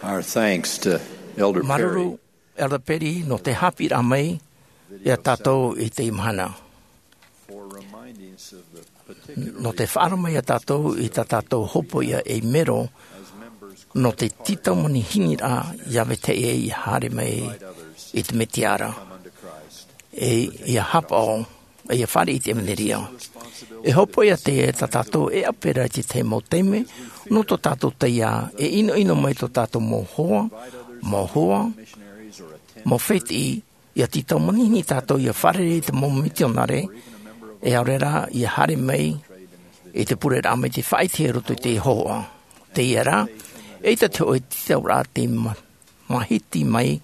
Our thanks to Elder Perry Maruru, Elder Perry, no te hapi a mai, ia tātou i te imahana. for reminding us of the particular No te whaarama ia tātou i tā tātou hopo ia e mero, no te tita mani hinira iawe te e i haere mai i te metiara. unto Christ. E ia hapao, e ia whare i te emeneria. E hopo ia te e tā tātou e apera te te mo teime, no tō tātou te ia, e ino ino mai tō tātou mō hoa, mō hoa, Missionaries or attend mō wheti, ia tita mani ni tātou ia whare i te mō mitionare, e aurera ia haere mai, e te pure rā mai te whai te roto i te hoa. Te iara, e te te oi tita rā te ma- mahiti mai,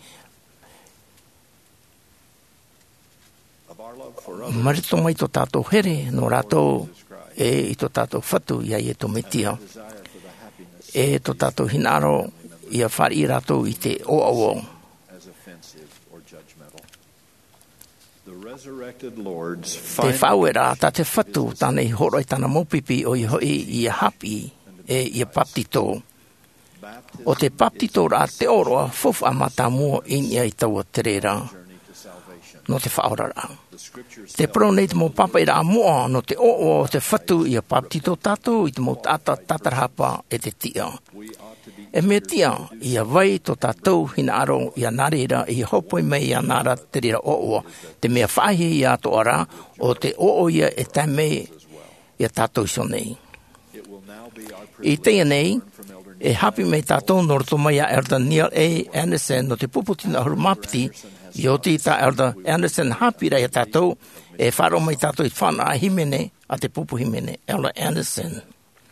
of our love for others, marito mai tō tātou here, no rātou, e i tō tātou whatu, ia i e tō metia. desire for the happiness E tō tātou hinaro, ia whare i rātou i te oawo. as offensive or judgmental. The resurrected Lord's Te final whauera, tā te whatu, tāna i horo i tāna mōpipi o i hoi i a hapi, e i a paptito. baptism O te paptito rā te oroa, fofu a mata mua i ia i taua te reira, journey to salvation. no te whaora rā. The scriptures Te pro nei te mō papa i rā mua, no te o o te whatu i a paptito tātou, i te mō tata tatarahapa e te tia. we ought to be E mea tia, i a vai tō tātou hina aro i a nārera, i a hopoi mai i a nāra te rira o o, te mea whahi i a tō ara, o te o o ia e tai mei i a tātou iso nei. it will now be our I privilege teia nei, from Elder e hapi mei tātou noroto mai a Elder Neil A. Anderson no te puputina huru mapiti, i o te tā Elder Anderson hapi rai a tātou, e wharo mai tātou i whana a himene, a te pupu himene, Elder Anderson.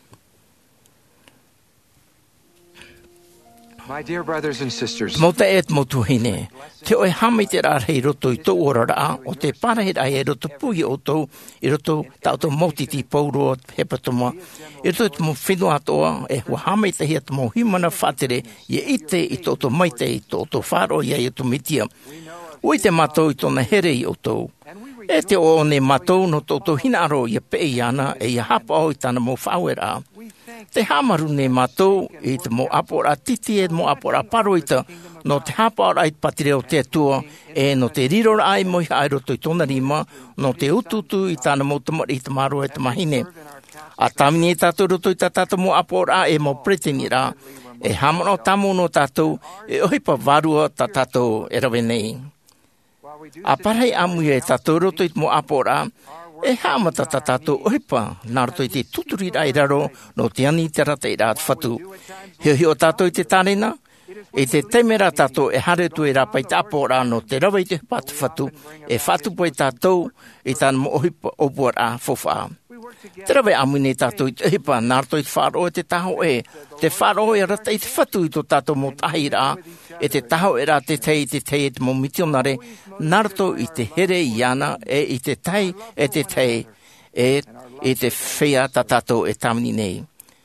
My dear brothers and sisters, Mo te et mo tuhine, te oi hami te rā hei roto i tō ora rā, o te parahit ai e roto pui o tō, i roto tātou mauti ti pauro he patoma, i roto te mo whenua atoa, e hua hami te hea te mo himana whatere, i ite i tō tō maite i tō tō wharo i ai o tō mitia. Ui te matou i tōna here i o tō. E te o ne matou no tō tō hinaro i a pei ana, e i a hapa o i tāna mo whauera. Te hamaru ne matou i te mo apora titi e mo apora paroita no te hapa ora i patire o te atua e no te riro ai mo i ai roto i tōna rima no te ututu i tāna mo tamari i te maro e te mahine. A tamini e tātou roto i tā tātou mo apora e mo preteni rā e hamano tamu no tātou e ohipa varua tā tātou e rawe nei. A parhei amu e tātou roto i te mo apora e hamata tā tātou ohipa nā roto i te tuturi rai raro no te ani te rata i rā te whatu. Heo heo tātou i te tārena, e te teimera tātou e haretu e rāpai te apora no te rawa i te hipa te whatu, e whatu po i tātou i tāna mo ohipa opua rā fofaa. Te rawa amune tātou i te hipa nā roto i te wharo e te taho e, te wharo e rata i te whatu i tō tātou mo tahi rā, e te taho e rā te tei te tei e te mo mitionare, narto i te here i ana e i te tei e te tei e i te whea ta tātou e tamini nei.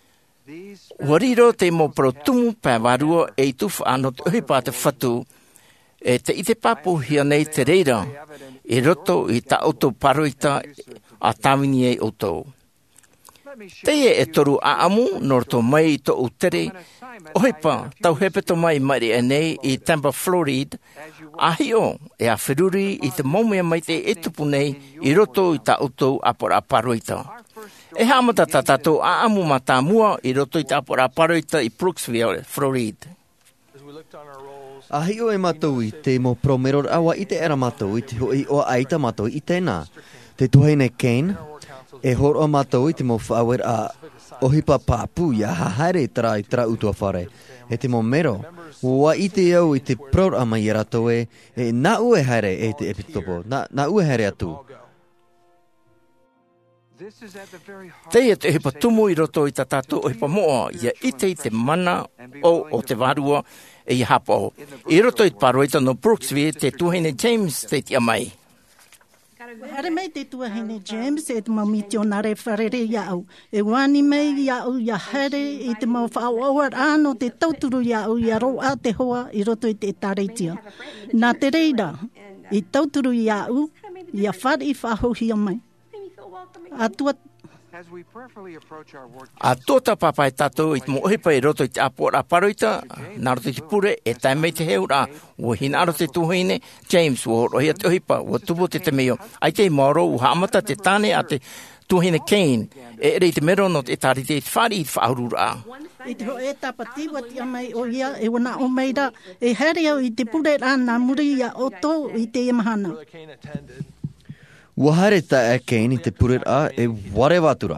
Wariro te mo protumu pāwarua e i tuwha ano te uhipa te whatu e te i te papu hia nei te reira e roto i ta auto paroita a tamini e auto. Teie e toru a amu norto mai to utere ohipa tau hepeto mai mari e nei i Tampa, Florida, ahi o e a whiruri i te maumea mai te etupu nei i roto i ta auto apora paroita. E hamata ta tātou a amu ma tā mua i roto i ta apora paroita i Brooksville, Florida. Ahi o e matou i te mo promero awa i te era matou i te hoi o aita matou i tēnā. Te tuhaine Kane, e horo matou i te mo whawer a ohipa pāpū ia hahaere tara i tara utua whare. E te mo mero, wa i te au i te programa i rato e, e nā ue haere e te epitopo, nā, nā ue haere atu. Teia te hipa tumu i roto i ta tātou o hipa moa, ia ite i te mana o o te varua e i hapa o. I roto i te paroita no Brooksville, te tuhaine James te tia mai. Are mai te tuahine James e te mau mitionare wharere iau. E wani mai iau ia here i te mau whaoawar ano te tauturu iau ia roa te hoa i roto i te tareitia. Nā te reira, i tauturu iau ia whare i whahohia mai. Atua A tota papai tato it mo hepa i roto i te apora paroita, naro te pure e tai mei te heura, o hinaro te tuhine, James o rohia te hepa, o tupo te te meo, ai te mauro u hamata te tane a te tuhine Kane, e rei te mero no te tari te whari i whaurura. I te ho e tapatiwa ti amai o ia e wana o meira, e here au i te pure rana muri ia o tō i te imahana. Ua haere ta e Kane i te pure a e ware watura.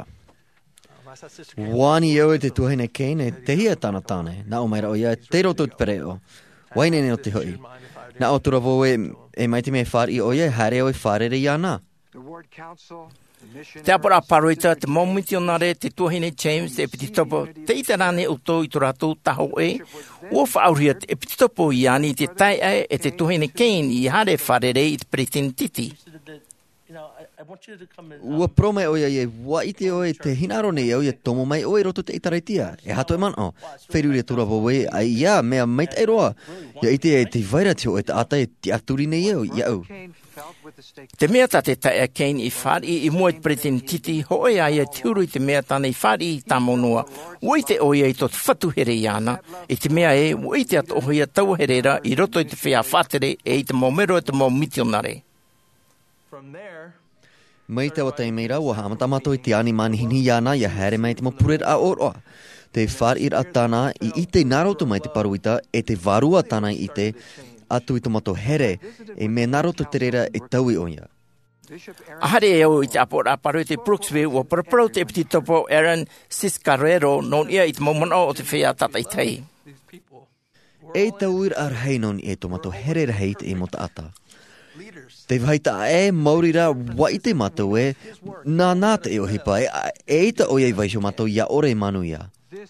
Wani eo e te tuhine Kane e te hia tana tane, na o meira o ia e te roto te pereo. Wainene o te hoi. Na o tura vō e, e mai te mea whari o ia e haere o e wharere ia nā. Te apora paroita, te maumiti o nare, te tuhine James, e piti topo, te itarane o tō i tō rātou taho e, ua whauria e piti topo i ani te tai e e te tuhine Kane i hare wharere i te pretenditi. Ua prome o ia e wa ite o e te hinaro nei au e tomo mai o e roto te itaraitia. E hato e man o, wheru re tura voe, ai ia mea mait e roa. Ia ite e te vaira te o e te ata e te aturi nei au, ia au. Te mea ta te tae a Kane i whari i mua i pretenditi, ho e ai e tiuru i te mea tane i whari i tā monua. Ua i te oia i tot whatu here i ana, i te mea e, ua i te at ohia tau herera i roto i te whea whatere e i te momero e te momitionare. Mai te watai meira, ua hamatamato i te ani manihini i ana, ia haere mai te mo purer a oroa. Te whari ir atana i i te naroto mai te paruita, e te varua tana i te atu i tomato here, e me naroto te rera e tau i oia. Ahare e o i te apora paru te Brooksville, ua paraparo te epiti topo Aaron Ciscarero, non ia i te momona o te whea tata i tei. E tau ir ar hei non e tomato here rei te e mota ata. Te waita e maurira wa i te matou e, nā nā te e o hipa e, e ita o iei vaisho matou ia ore manu ia.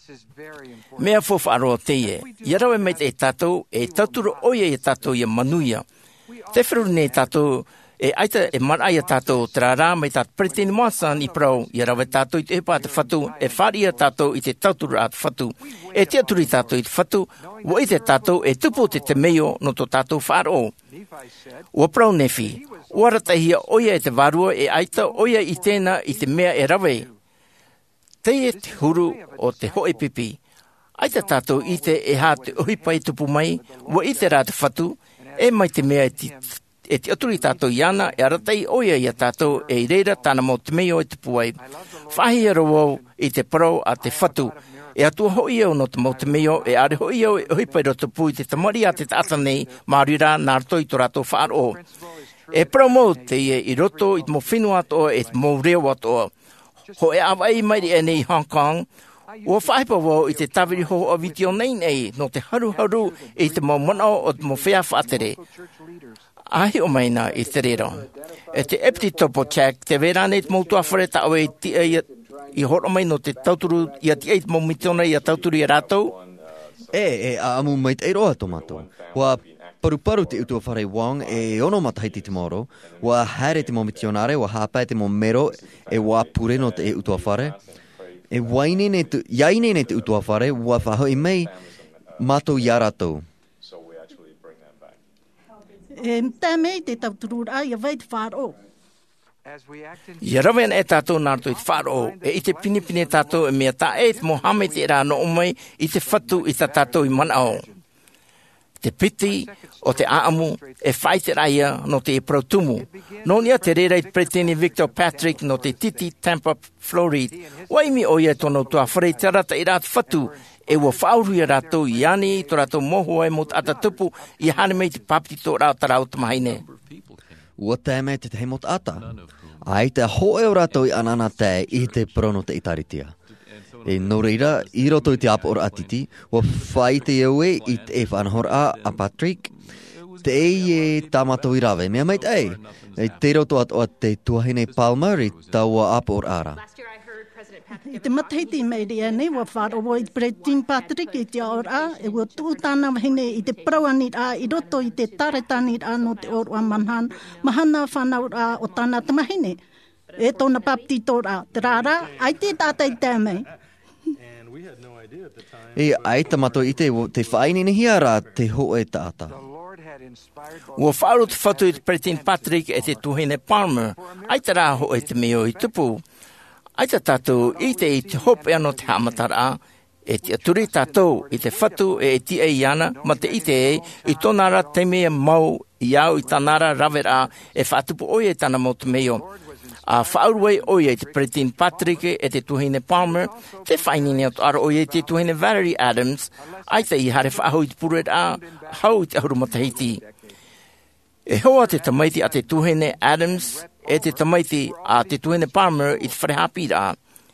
Mea fofa aroa te e, ia rawe mei te e tatou, e tauturo oia e tatou ia manuia. Te whiru ne tatou, e aita e marai a tatou, te rā mei tatou preteni moasan i prau, ia rawe tatou i te hepa te whatu, e whari a tatou i te tauturo a te whatu, e te aturi tatou i te whatu, wa i te tatou e tupo te te meo no to tatou wharo. Ua prau nefi, ua ratahia oia e te varua e aita oia i tēnā i te mea e rawe. Te e te huru o te hoe pipi. Aita tātou i te e hā te uhipa i tupu mai, ua i te rā te whatu, e mai te mea e te, e te aturi tātou i ana, e aratai oia i a tātou e i reira tāna mo te meo e te puai. Whahi e rawau i te parau a te whatu, e atua hoi au no te mo te meo, e are hoi au e uhipa i roto pui te tamari a te tata nei, marira nā rato i tō rato whaaro. E parau mo te e i roto i te mo whenua atoa e te mo reo atoa. Ho e awai mai e nei Hong Kong, ua whaipa wau i te tawiri ho o video nei nei, no te haru haru i te mo mana o te mo whea whaatere. Ahi o maina i te rero. E te epiti topo check, te verane i te moutua whare ta awe i, i, i horo mai no te tauturu, i a ti eit mo mitona i a tauturu i a rātou. E, e, a amu mai te roa tomato. Wa paru-paru te utua whare wang e ono mataiti te moro, wa haere te mo mitionare, wa hāpai te mo mero e wa pure no te e utua whare. E waine ne te, iaine ne te utua whare, wa whahoi mei mato i a rātou. E tā mei te tauturu a ia vai te whāro. Ia rawen e tātou nārto i te whāro, e i te pinipine tātou e mea tā e te mohame te rā no umai i te whatu i tā tātou i manao. Te piti o te aamu e whai te raia no te e prautumu. No nia te rera i preteni Victor Patrick no te titi Tampa, Florida. Waimi o ia tono tua whare te rata i rāt whatu e ua whauru i rātou i ani i tō rātou moho ai mot ata tupu i hane mei te papiti tō rāu tarau tamahaine. Ua tēmei te te he mot ata. Ai te hoe o rātou i anana te i te prono te itaritia. E no reira, i roto i te apa ora atiti, ua whai te eue i te e whanahor a a Patrick, te e e tamato i rawe, mea meit ei, e te roto at o te tuahine Palmer i taua apa ora ara. I te mataiti mei rea nei, ua whāroa i Pretin Patrick i te ora, e ua tūtana wahine i te prauani a, i roto i te taretani a no te ora manhan, mahana whanau a o tāna tamahine. E tōna papti tōra, te rāra, ai te tātai tēmei. E ai tamato i te, te whaini ni hiara te hoe tāta. Ua whaaro te whatu i te Pretin Patrick e te tuhine Palmer, ai te rā ho e te meo i tupu. Ai te tātou i te i te hope ano te hamatara, e te aturi tātou i te whatu e ti e iana, ma te i te e, i tōnara te mea mau i au i tānara rawera e whatupu oia i tāna mo te meo. A whaurwei oia i te Pretine Patrick e te Tuhine Palmer, te whainine o aro oia i te Tuhine Valerie Adams, ai te i hare whaahu i te puret a, hau i te ahurumataiti. E hoa te tamaiti a te Tuhine Adams, e te tamaiti a te Tuhine Palmer i te wharehapira.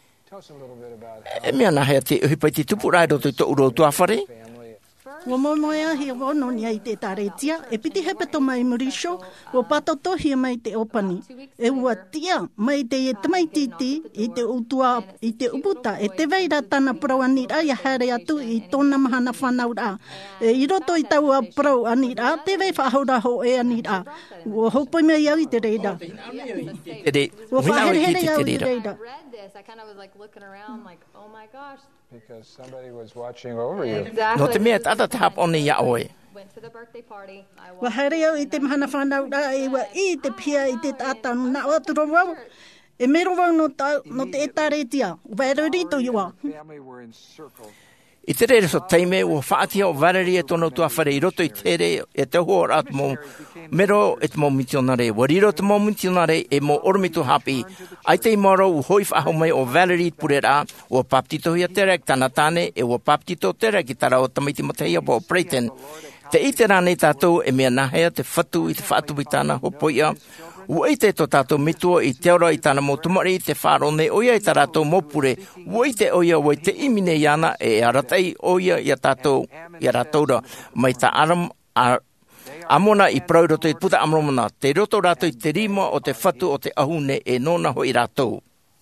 E mea nahea te uhipai te tupurai roto i to uro tua whare? Wa momoea hi wono ni ai te taretia, e piti hepeto mai murisho, wa patoto hi mai te opani. E ua tia mai te e tamaititi i te utua, i te uputa, e te veira tana pro anira, ia haere atu i tōna mahana whanaura. E i roto i taua pro anira, te vei whahaura ho e anira. Ua hopoi mea iau i te reira. Ua whahere iau i te reira. I kind of was like looking around like, oh my gosh. Because somebody was watching over you. Exactly. No te mea tata te hap one ia oe. Went to the birthday party. I Wa haere au i te mahana whanaura, e wa i te pia i te tata na o turo wau. E mero wau no, ta, no te etaretia. Wa ero rito iwa. Family were encircled. I te reira so teime, o whaatia o Valerie e tono tua whare i roto i tere e te hoa rat mo mero e te mo mitionare. Wa riro te mo mitionare e mo oromitu hapi. Ai te moro u hoi whaho mai o Valerie purera o paptito hia tere ki tana tane e o paptito tere ki tara o tamaiti matahia po o Prayton. Te ite rane tātou e mea nahea te whatu i te whaatupi tāna hopoia. Ua i te to tātou mitua i te ora i tāna mo tumari i te whārone oia i tā rātou mopure. Ua i te oia ua i te imine iana e aratei oia i a tātou i a rātoura. Mai tā aram a, amona i prauroto i puta amromana. Te roto rātou i te rima o te whatu o te ahune e nona ho i rātou.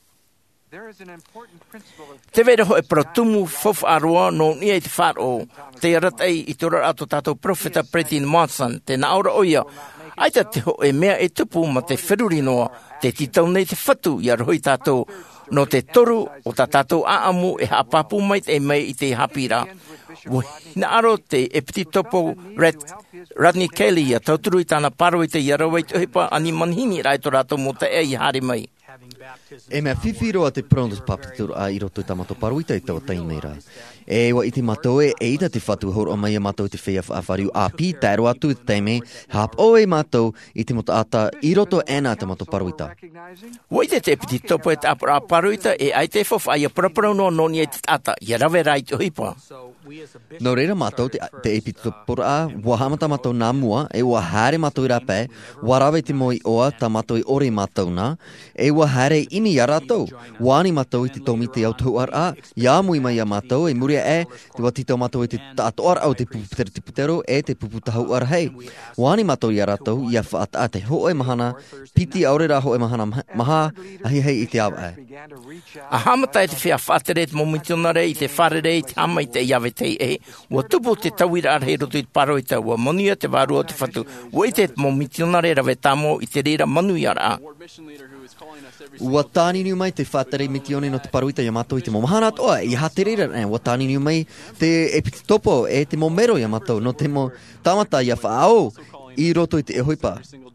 Te vera ho e protumu fof aroa no nia i te whāro. Te aratei i te ora ato tātou profeta Pretine Watson. Te naora oia. Aita te ho e mea e tupu ma te whiruri noa, te titau nei te whatu i arhoi tātou, no te toru o tā tātou aamu e hapapu mai te mei i te hapira. Wahina aro te e piti topo Rodney Kelly a tauturu i tāna paro i te iarawai te uhipa ani manhini rai to rātou mo te e i hari mai. E mea whiwhiroa te prontos papituru a i roto i tamato paruita i tau taimeira. E wa iti mato e e ita te whatu horo o mai e mato te whea whawhariu a pi tēro atu i te teime hap o e mato i te moto ata i roto ena te mato paruita. Wai te te piti topo e te apara paruita e ai te whawha i a paraparau no noni e te ata i a rawe rai te uhipa. No reira mato te, te e piti topo a wahamata mato nā mua e wa hare mato i rape wa rawe te moi oa ta mato i ore mato na e wa hare imi a rato wani mato i te tomi te au tau ar a ia mui mai a mato e muri e te watito mato i te tato ar au te puputero te putero e te puputahau ar hei. Wani mato i a rato ia whaata te ho e mahana piti aurera ho e mahana maha ahi hei i te awa e. A hamata e te whea whaatere te momitonare i te wharere i te hama i te iawe te e, wa tupu te tauira ar hei roto i te paroita, wa monia te warua te whatu, wa i te momitonare rawe tamo i te reira manu i ara. Ua tāni niu mai te whātere mitione no te paruita i amato i te momahana toa, i ha te reira, ua tāni niu mai te epiti topo e te momero i amato, no te mo tamata i a whaao i roto i te ehoipa.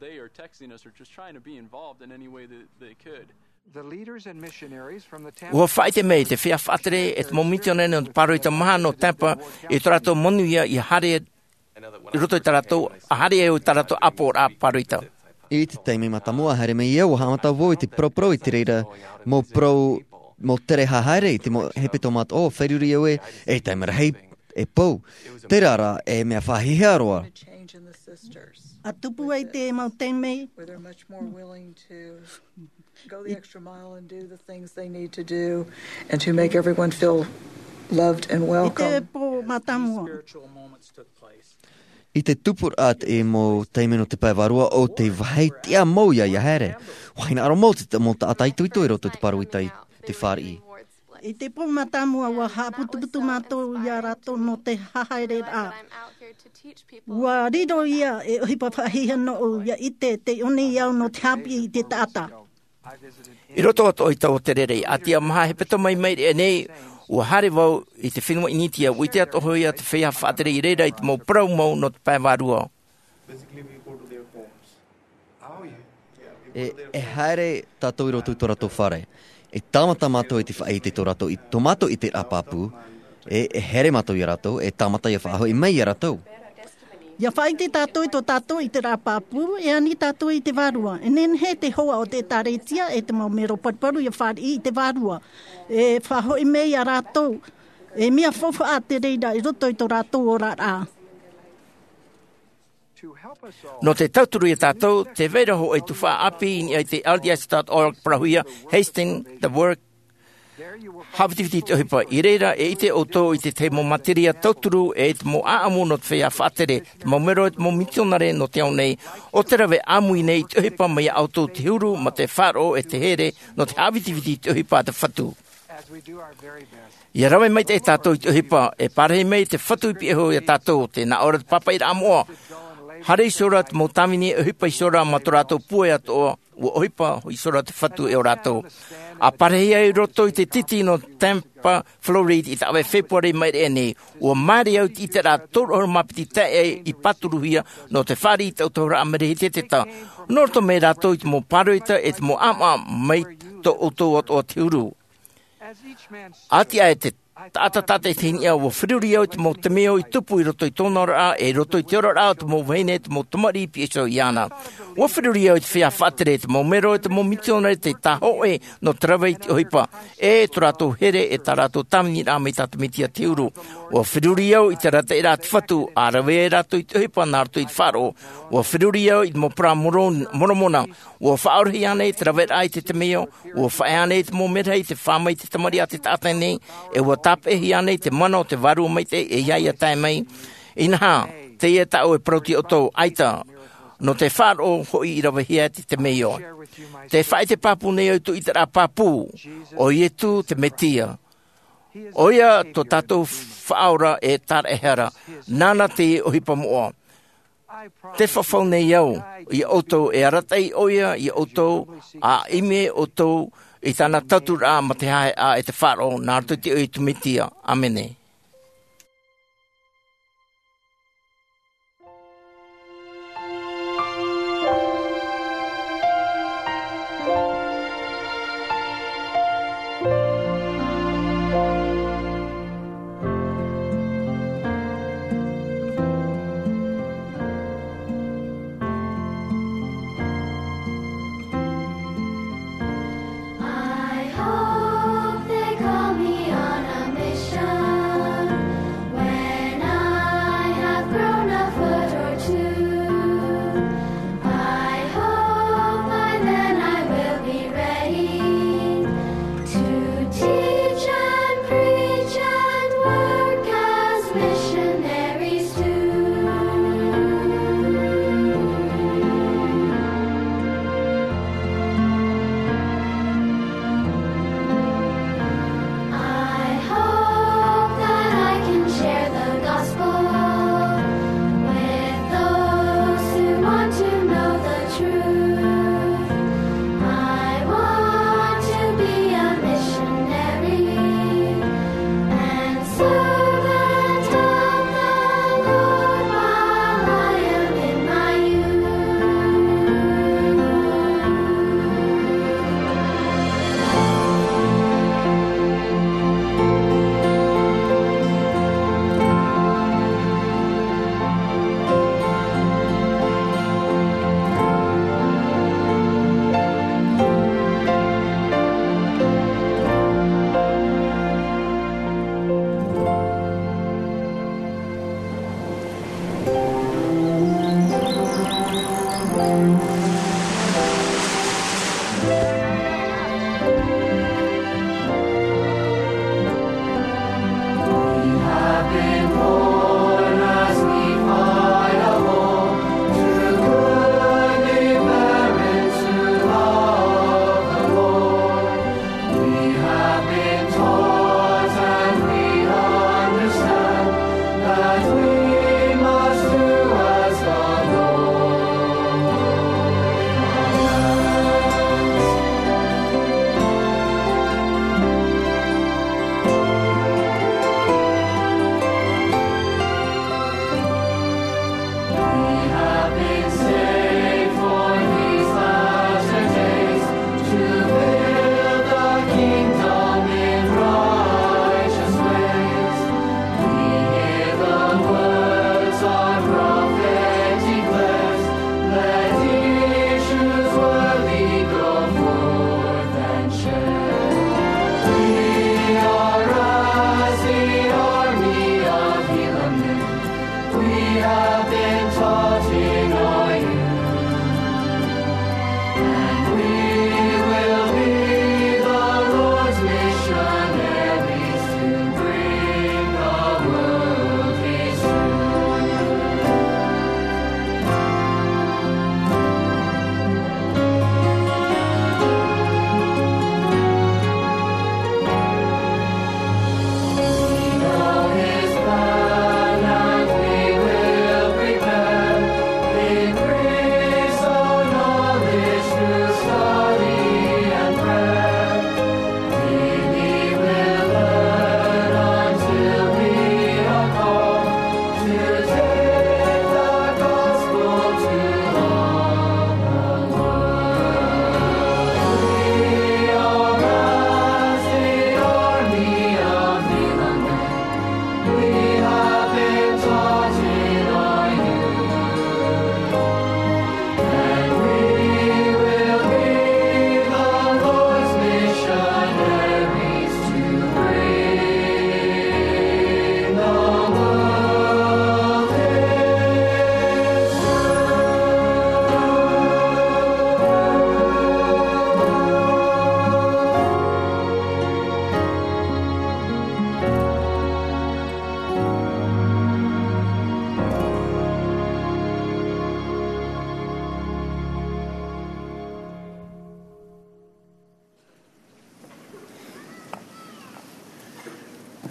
Ua whai te mei te whea whaatere e te momitione no te paruita maha no tampa i tarato monuia i hare i roto i tarato, a hare e o tarato apo a paruita. I te teime matamua haere mei eo hamata vo i te pro pro i te reira mo pro mo tere hahaere i te mo hepeto mat o whairuri eo e e taimara hei e pou. Te rara e mea whahihea roa. A tupu ai te mau teimei. Where they're much more willing to go the extra mile and do the things they need to do and to make everyone feel loved and welcome. I te po matamua. I te tupur at e mo teime no te paiwarua o te wahei tia mauia i a here. Waina aro mo te mo ta ataitu ito i roto te paruita i te whari. I te po matamua wa haputuputu mato i a rato no te hahaere a. Wa riro ia e ohipa whahiha no o ia i te te one iau no te hapi i te tata. I roto ato i tau te rere, a tia maha he peto mai mai e nei, ua hare wau i te whenua initia, ui te ato hoi a te whea whaatere i reira i te mau prau mau no te paiwarua. E, e haere tātou i roto i tō rato whare. e tamata mātou i te whaeite tō rato, i tomato i te apapu, e, e here mātou i rato, e tamata i whaaho i mei i rato. Ia whai te tātou i tō tātou i te rapapu, e ani tātou i te varua. E nen he te hoa o te tāretia, e te mau mero patparu i whari i te varua. E whaho i mei a rātou, e mea whawha a te reira i roto i tō rātou o rā. No te tauturu i tātou, te veiraho e tu wha api ni ai te L D S dot org prahuia, hasting the work, hawitiwiti te hipa i reira e i te oto i te te mo materia tauturu e te mo aamu no te whea whaatere, te mo mero e te mo mitionare no te au nei, o te rawe amui nei te hipa mai auto te huru ma te wharo e te here no te hawitiwiti te hipa te whatu. Ia rawe mai te tātou i te hipa, e parehi mai te whatu i pieho i tātou, te na ora te papa i ra amoa. Hare isora te mo tamini e hipa isora ma to rātou pue atoa, ua ohipa isora te whatu e o rātou. A parehia i roto i te titi no Tampa, Florida, i te awe February mai re nei, ua maari au i te rā toro horo mapiti te e i paturuhia no te whari i te autohora amerihi te te ta. Norto me rātou i te mo paroita e te mo ama mai to oto o te uru. Ati ai te Tata tata e tini au, whiruri au te mo te meo i tupu i roto i tōna ora, e roto i te ora rā, te mo wahine, te mo tamari i pieso i ana. Wa whiruri au te whia whatere, te mo mero, te mo mitiona, te taho e, no te rawa i te ohipa. E, to rātou here, e tā rātou tamini rā me tata mitia te uru. Wa whiruri au i te rata i rā te whatu, a rawe e rātou i te ohipa, nā rātou i te wharo. Wa whiruri au i te mo pra moromona. Wa whaorahi ane, te rawe rā i te te meo, wa whae ane, te mo mera i te whamai te tamari a te tātai nei, e wa tapehi ane, te mana o te varu mai te, e iaia tai mai. Inaha, te ia tau e proti o tau aita, no te wharo hoi i rawa hia te te meo. Te whae te papu nei au tu i te rā papu, o ietu te metia. Oia to tātou whaora e tāra e hera, nana te ohipa mua. Te whawhau nei au, i oto e aratai oia, i oto a ime oto, i tāna tatu rā ma te hae a e te wharo, nā rātou te oi tumitia. Amene. I hope they call me on a mission.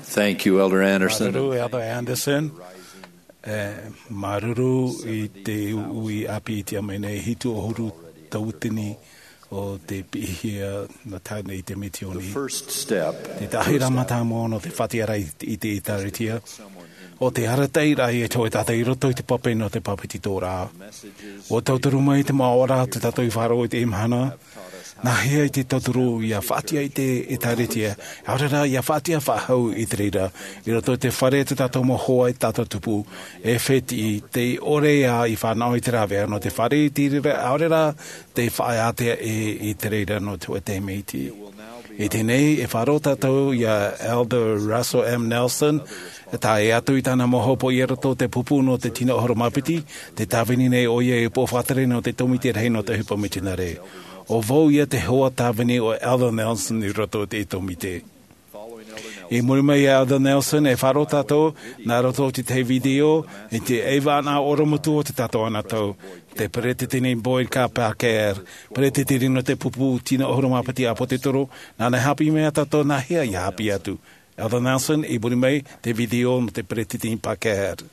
Thank you, Elder Anderson. Maruru, Elder Anderson. Uh, maruru i te ui api i te amene hitu o huru tautini o te pihia na tauna i te mitioni. First step. Te tahira mata mono te whatiara i te itaritia. O te harateira i e toi tata i roto i te pape no te papiti tō rā. O tauturu mai te maora te tato i wharo i te imhana. Nā hea i te tauturu i a whatia i te itaritia. Aurera i a whatia whahau i te reira. I roto te whare te tato mo hoa i tata tupu. E wheti i te ore a i whanau i te rawea. No te whare i te reira. Aurera te whae atea i, i te reira no te te meiti. I te nei e wharo tato i a Elder Russell M. Nelson. Tā e atu i tāna mohopo i roto te pupu no te tino ohoro mapiti, te tāwini nei o ia e pōwhatare no te tomiti rei no te hupa mitinare. O vau ia te hoa tāwini o Elder Nelson i roto te tomite. I murimai Elder Nelson e wharo tātou, nā roto te te video, e te ewa nā oromutu o te tātou anatau, te peretitini Boyd K. Parker, peretitini no te pupu tino ohoro mapiti a potetoro, nā ne hapi mea tātou nā hea i hapi atu. Elder Nelson, i buri mai te video no te peretitini Parker.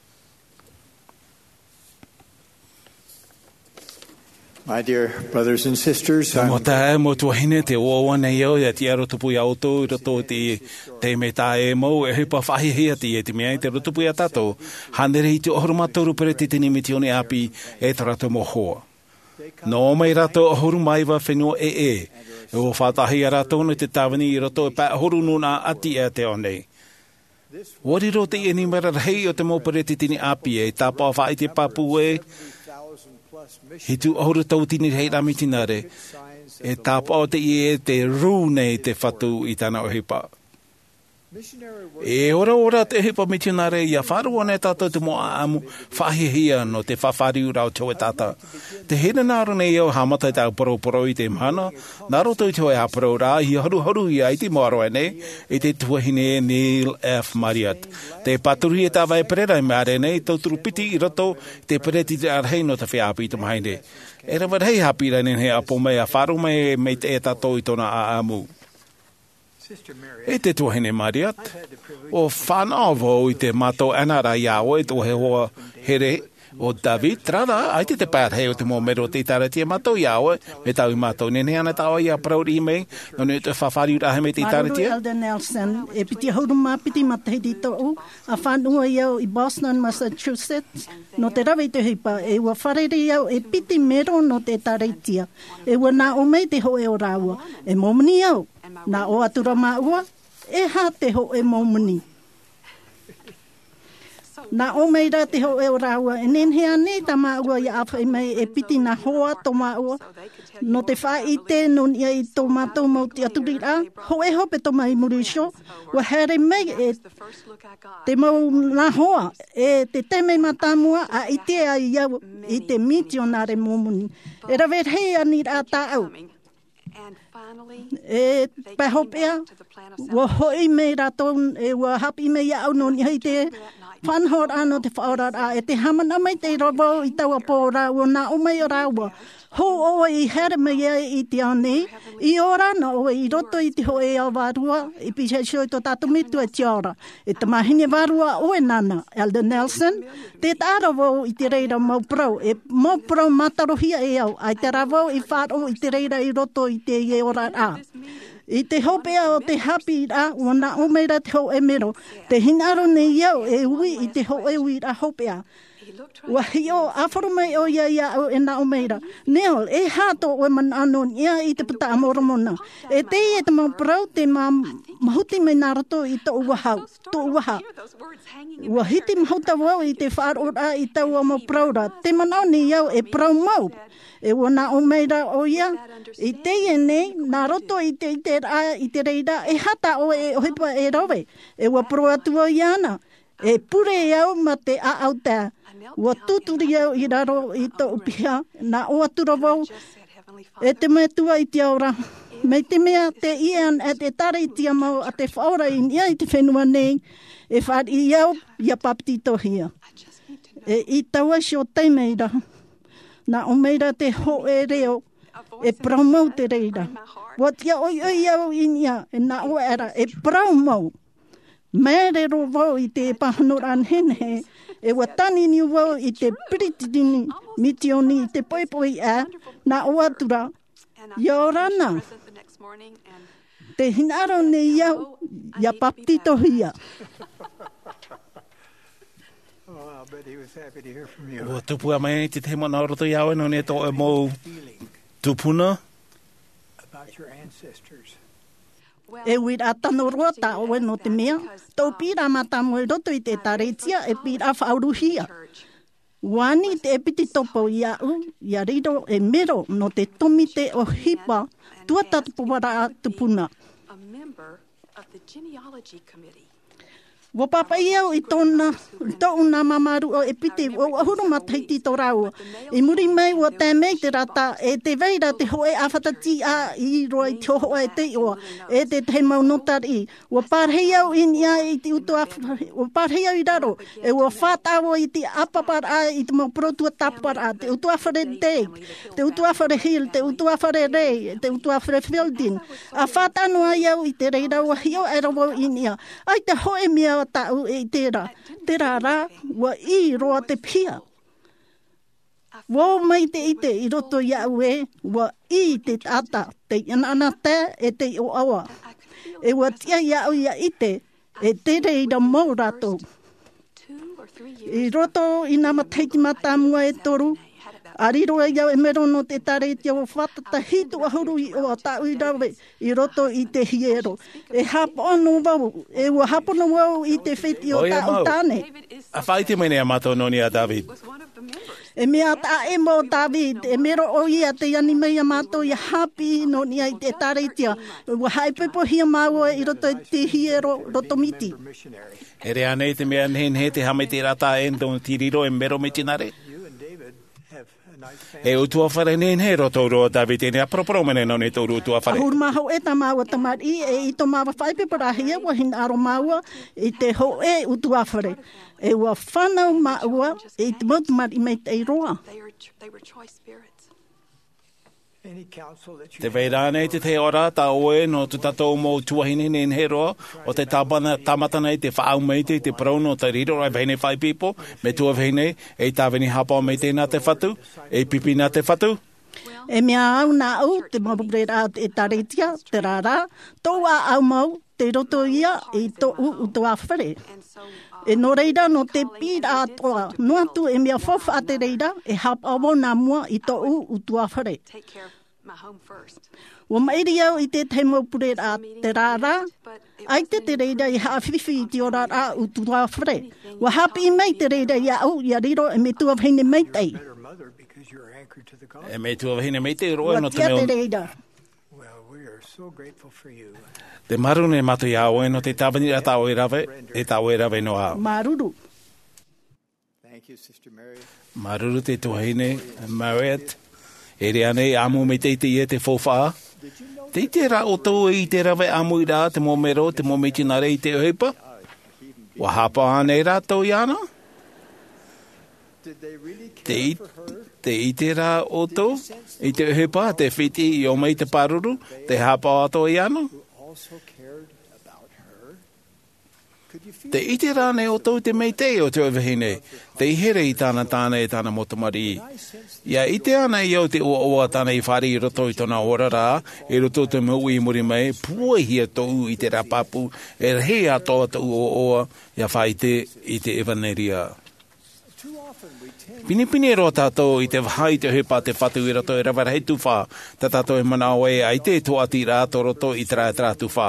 My dear brothers and sisters, Mo tae mo tuahine te oa nei au e te aro tupu i auto i roto te te me tae mo e hipa whahi hea te e te mea i te rotupu i a tato. Hanere i te ohuru matoru peretitini mitione api e tarato mo hoa. No mai rato ohuru maiwa whenua e e. E o whatahi a rato no te tāwani i roto e pā horu nuna ati e te o nei. Wariro te eni mara rei o te mo peretitini api e tāpā whai te papu e. Hitu ohuru tautini rei rami tinare. E tāpā o te i e te rū nei te whatu i tāna o hipa. E ora ora te hipa mitinare i a wharua ne tātou te moa amu whahihia no te whawhariu rau tau e tāta. Te hena nāro nei au hamata i tau poro poro i te mhana, nāro tau tau e haparo rā i haru haru i ai te moaro e nei, i te tuahine Neil F. Marriott. Te paturi e tāwai perera i maare nei, tau turu piti i roto, te pereti te arhei no te whiapi i te mahaine. E rawa rei hapi rane he apo mai a wharu mai mei te e tātou i tona a amu. E te tuahine Marriott, o whanau i te mato anara i awe i he hoa here o David, trana, ai te te pāthei o te mō mero te taratia mato i awe, me tau i mato nene ana tau i a prauri i mei, no ne te whawhari urahe me te taratia. Maruru Elder Nelson, e piti hauru mapiti matei di to'u, a whanua iau i Boston, Massachusetts, no te rawe te hipa, e ua wharere iau e piti mero no te taratia, e ua nā o mei te hoe o rāua, e momini iau, nā o atura māua, e hā te ho e momini. Nā o mei rā te ho e o rāua, e nenhea ne ta māua i awhai mei e piti nā hoa tō māua. No te whā i te non ia i tō mātou mau te aturi rā, ho e hope tō mai murisho, wa here mei e te mau nā hoa, e te teme matamua a i te a iau i te mitionare momuni. E rawe hei ani rā tāau. E pahopea, wa hoi mei rātou, e wa hapi mei au non i te whanhor ano te whaora rā, e te hamana mai te robo i taua pō rāua, nā o mei o rāua. Ho oa i here mei i te ane, i ora na oa i roto i te hoe au wārua, i pishe shoi tō tātou mitu e te ora. E te mahine wārua oe nana, Elder Nelson, te tārawo i te reira mau prau, e mau prau matarohia e au, ai te rawo i whāro i te reira i roto i te e ora rā. I te hopea o te hapi rā, wana o meira te ho e mero, te hinaro nei iau e ui i te ho e ui rā hopea. Wahi o, awharo mai o ia ia o e na o meira. Neo, e hato o e man anon ia i te puta amoromona. E te i e te mau prau, te ma mahuti mai nā roto i tō uahau, tō uaha. Wahiti mahuta wau i te whaaro rā i tau o mau prau rā. Te manao ni iau e prau mau. E wana o meira o ia, i te ene, nā roto i te, i te rā, i te reira, e hata o e ohipa e rawe, e wa pro atua i ana, e pure e au ma te a au tā, wa tuturi au i raro i tō upia, nā o atura wau, e te mea tua i te aura, me te mea te ian e te tare i tia mau a te whaora i nia i te whenua nei, e whaari i au i a papiti tohia. E i taua si o teimeira, nā o meira te ho e reo, e praumau te reira. Wa tia oi oi au inia, e nā o era, e praumau. Mere ro wau i te pahanuran hene, e watani ni wau i te piritini mitioni i te poipoi a, na oatura, ia orana. Te hinaro ne iau, ia paptito hia. O tupua mai te te mana oro to iau no ne to e mo tupuna. E wira tano rota o no te mea, tau pira matamu e roto i te taretia e pira whauruhia. Wani te epiti topo iau, ia riro e mero no te tomite o hipa, tua tatupura a tupuna. A member of the genealogy committee. Wo papa iau i tōna, tō una mamaru o e piti, o ahuru mataiti tō rau. I muri mai o te mei te rata, e te veira te hoe a whatati a i roa i te hoa e te o, e te te maunotari. O parhei au in ia i te utu a, o parhei au i raro, e o whātawo i te apapar a i te mauprotua tapar a, te utu a whare dei, te utu a whare hil, te utu a whare rei, te utu a whare fieldin. A whātanu a iau i te reira o hio e rawo in ia. Ai te hoe mea tau e tera, tera rā, wa i roa te pia. Wō mai te ite i roto iau e, wa i te tata, te inana te e te o awa. E wa tia iau ia ite, e tere i ra mau rato. I roto i nga mateiti matamua e toru, ariroa iau e mero no te tareti o whatata hitu ahuru i o tau i rawe i roto i te hiero. E hapo anu wau, e ua hapo no wau i te whiti o tau tāne. A whaite mene a mato noni a David. E mea ta e mo David, e mero o ia te yani mea mato i hapi noni a i te taretia. Ua haipepo hia maua i roto i te hiero roto miti. E rea nei te mea nhen he te hame te rata e ndo tiriro e mero me tinare. E utua whare nen he roto roa David e nea proporo mene no ne tōru utua whare. Ahuru maho e ta maua tamari e i to mawa whaipeparahi e wahin aro maua i te ho e utua whare. E ua whanau maua e te mautamari mei te roa. Te veira nei te te ora ta oe no tu tatou mo tuahine nen he roa o te tabana, tamatana i te whaau mei te te prono te riro rai vene whai pipo me tua vene e ta veni hapa mei te nā te whatu e pipi nā te whatu. E mea au nā au te maburera e taretia, te rara, tō a au mau te roto ia i tō u utua whare. E no reira no te pira atoa, no atu e mea whawha te reira e hapa awo nā mua i tō u utua whare. Wa mairi au i te te maupurera te rara, ai te te reira i hawhiwhi i te ora rā utua whare. Wa hapi i mei te reira i au i a riro e me tua whine mei tei. E me tua whine mei te roa no te meo. Wa tia te reira. Te maru ne matu ia oe no te tawani a tau e rawe, e tau e rawe no au. Maruru. Maruru te tuhine, Mariet, e rea nei amu me te ite i e te fōwha. Te ite ra o tau i te rawe amu i rā, te mō mero, te mō mitinare i te ohepa. Wa hapa anei rā tau i ana? Te ite... Te ite rā o tō, i te uhepa, te whiti i o mei te paruru, te hapa ato i ano. Te ite rā ne o tō te mei te o te uwehine, te ihere i tāna tāna e tāna motamari. Ia ite ana i au te ua oa tāna i whare i roto i tōna ora rā, e roto te mau i muri mai, pua hia tō i te rapapu, e rehe atoa tō ua oa, ia whaite i te evaneria. Pini pini roa tātou i te whai te hepa te whatu i roto e rawara he tuwha, ta tātou e mana oe ai te toati rā to roto i tra tra tuwha.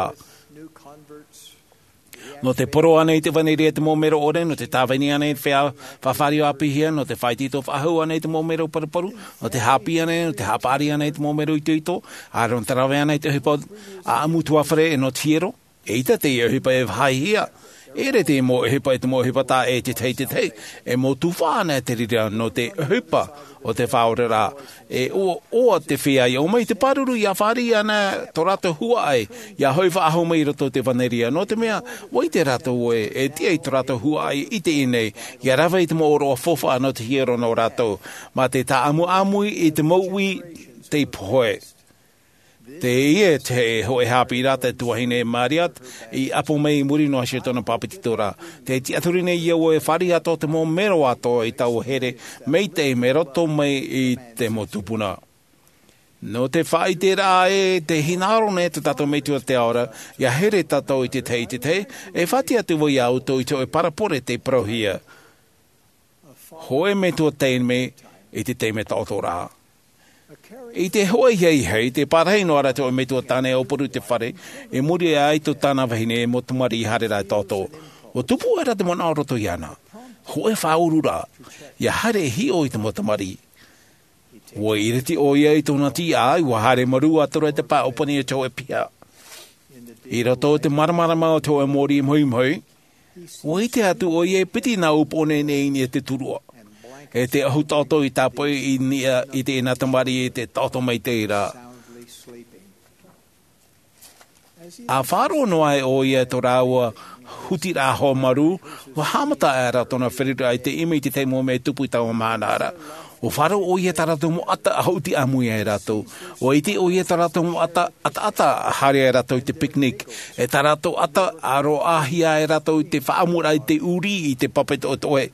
No te poro ane i te waneria te mōmero ore, no te tāwini ane i te whea whawhario apihia, no te whaitito whahu ane i te mōmero paraparu, no te hapi ane, no te hapari ane i te mōmero i tuito, aron tarawe ane i te hepa a amu tuawhare e no tiero, e ita te i hepa e whai hia. Ere te mo hepa e te mo hepa tā e te tei te tei. E mo tu whāna te rira no te hepa o te whaore rā. E o, o te whia i o mai te paruru i a whari ana to rato hua ai. I a hauwha aho mai roto te whaneria. No te mea, wai te rato oe, e tia i to rato hua ai i te inei. I a rawa i te mo oroa fofa no te hiero no rato. Ma te tā amu amui i te maui te poe. Te ie te hoe hapira te tuahine mariat I apo mei muri no ashe tona papititora. Te ti aturine ia o e whari ato te mo mero ato I tau here mei te mero to mei I te mo tupuna. No te whai te rā e te hinaro ne te tato mei tua te aora ia here tato I te te I te te e whati atu voi auto I te o e parapore te prohia. Hoe me tua teime I te teime tauto rā. I te hoa hei hei, te parhei no ara te o me tua tāne o poru te whare, e muri e ai tu tāna wahine e mo tumari I hare rai tauto. O tupu era te mona o roto iana. Hoe whaurura, ia hare hi o I te mo tumari. Wo ireti o ia I tōna ti ai, wa hare maru atura te pā opani e tō e pia. I roto te maramarama o tō e mori mhui mhui, wo I te atu o ia piti na upone ne ini e te turua. E te ahu toto I tāpoi I nia I te ina tamari I te toto mai te ira. A whāro noa e o ia to rāua huti rā ho maru, wa hamata e ra tona whirira I te imi te teimo me tupu I tau mānara. O wharo o ia tarato mo ata a hauti a mui e rato. O ite o ia tarato mo ata ata ata hare e rato I te picnic. E tarato ata aro ahia e rato I te whaamura I te uri I te papet o toe.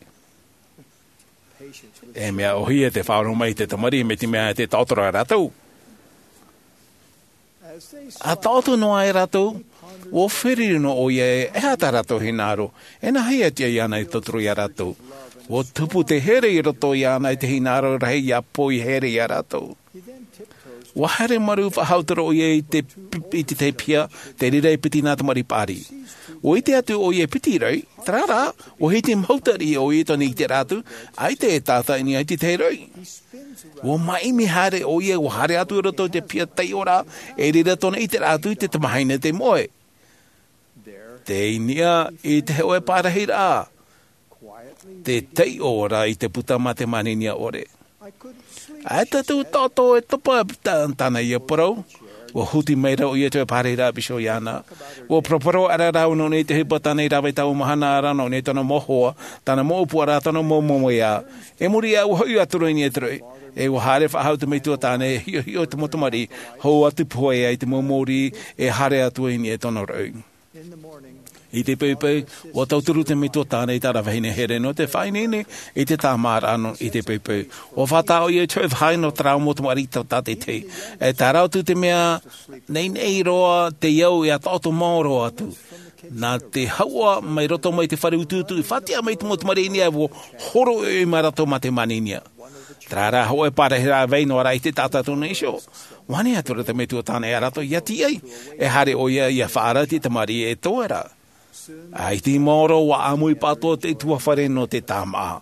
E mea ohi e te whaaro mai te tamari me te mea te tautora e ratou. A tauto noa e ratou, o whiriri no o ia e eata ratou hinaro, e na hei atia I ana I totoro I a ratou. O tupu te here I roto I ana I te hinaro rahi I a poi here I a ratou. Wa hare maru whahautoro o ia I te, I te te pia, te rirei piti nā tamari pāri. O I te atu o ia piti rei, tarara, o hei te mautari o ia toni I te ratu, ai te e tāta ini ai te te rei. O maimi hare o ia o hare atu I roto te pia tei ora, e rira tona I te ratu I te tamahaina te moe. Te inia I te hoe pārahi rā. Te tei ora I te puta ma te maninia ore. Ai tatu toto e topa tana ia porau. O huti meira o ia te pare rā bisho iana. O proporo ara rau no ne te hipa tana I rawe tau mahana ara no ne tana mohoa, tana moopua rā tana momomo ia. E muri au hoi aturo ini e troi. E o hare whahau te meitua tāne, hio hio te motomari, hou atu poe ai te momori, e hare atu ini e tono rau. I te peupeu, o tauturu te mito tāne I tāra wahine here no te whainene, I te tā mārano I te peupeu. O whatao I e tau whai no trau mo tumari tau tate te. E tā rautu te mea, nei nei roa te iau I a tauto maoro atu. Nā te haua mai roto mai te whare ututu, I whatia mai te mo tumari ini e wo horo e mai rato ma te maninia. Trara hoa e parahira vei no ara I te tātatu nei sho. Wane atura te meitua tāne e rato ia ti ai. E hare o ia ia whaara te tamari e toera. Ai te moro wa amui pato te tua whare no te tāmaa.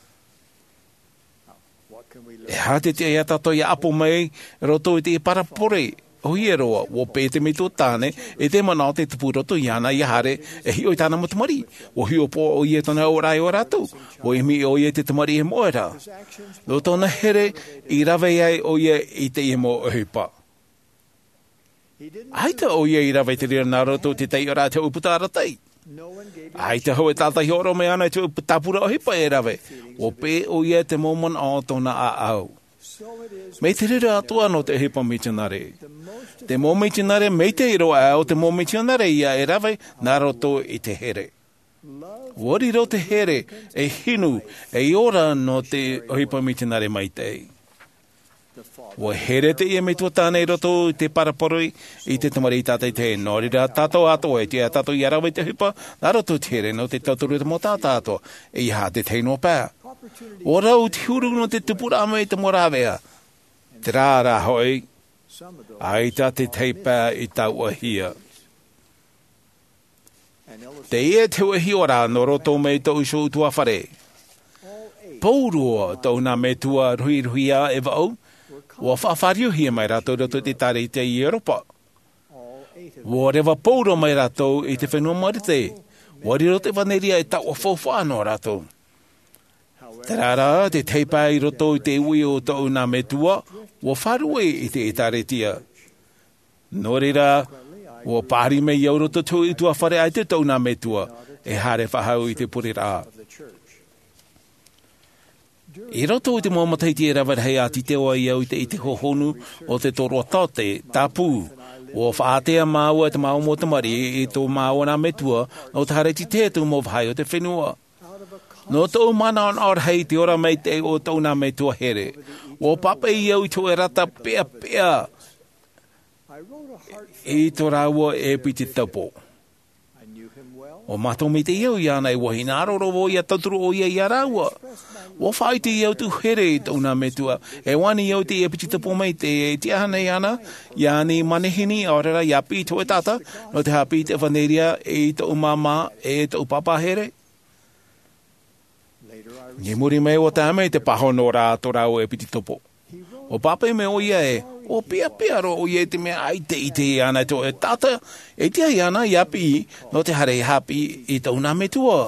E hate te ia tato ia apo mai roto I te parapore. O hie roa, o pēte me tō tāne, e te mana o te tupu roto I ana I hare, e hi o I tāna mo tamari. O hi o po o ie tona o rai o rātou. O i mi o ie te tamari e moera. No tōna here, I rawe ai o ie I te i mo o hipa. Aita o ie I rawe te rira nā roto te tei o rā te uputa aratai. Aita ho e tātai horo me ana te uputapura o hipa e rawe. O pē o ie te momon o tōna a au. Mei te rira atua no te hipa mitinare. Te mō mitinare mei te iro au te mō mitinare ia e rawe nā roto I te here. Wari ro te here e hinu e ora no te hipa mitinare mai tei. Wa here te ia me tua tāne roto I te paraporoi I te tamari I tātai te nori rā tātou ato e te tātou I arawe te hipa nā roto te here no te tauturu te mō tātāto e I hā te teino pā. O rau te huru no te tupura me te morawea. Te rāra hoi, aita te teipā I tau ahia. Te ia te wahi ora no roto me tau iso utua whare. Paurua tau nā me tua rui ruia e wau, wa whawhariu hia mai rato roto te tare te I Europa. Wa rewa pauro mai rato I te whenua marite. Wa riro te waneria e tau a whawhano rato. Te rara, te teipā I roto I te ui o tau nā me tua, wa wharue I te etaretia. Nō reira, wa pāri me iau roto tū I tua whare ai te tau nā me tua, e hare whahau I te puri rā. I roto i te mua mataiti e rawar hei ati te oa i au i te i te hohonu o te toro tate, tapu. O whaatea māua te māu mo te mari e tō māua nā metua no te hareti tētu mo whai o te whenua. No tō mana on or hei te ora mei te o tō nā metua here. O papa i au i tō e rata pea pea. I tō rāua e piti taupo. O mato me te iau i ana i wahi nā roro i a tauturu o ia i a rāua. O whai te iau tu here i tō nā metua. E wani iau te e piti tapo mei te e te ahana i ana. I ani manehini a orera i api i tō e tata. No te hapi i te whaneria e tō mama e tō papa here. Nge muri mei o te ame te pahono rā tō rāua e piti tapo. O papa e me o ia e, o pia pia ro o ia te mea ai te i te i ana tō e tata, e te ai ana i api, no te hare i hapi i tau nā metua.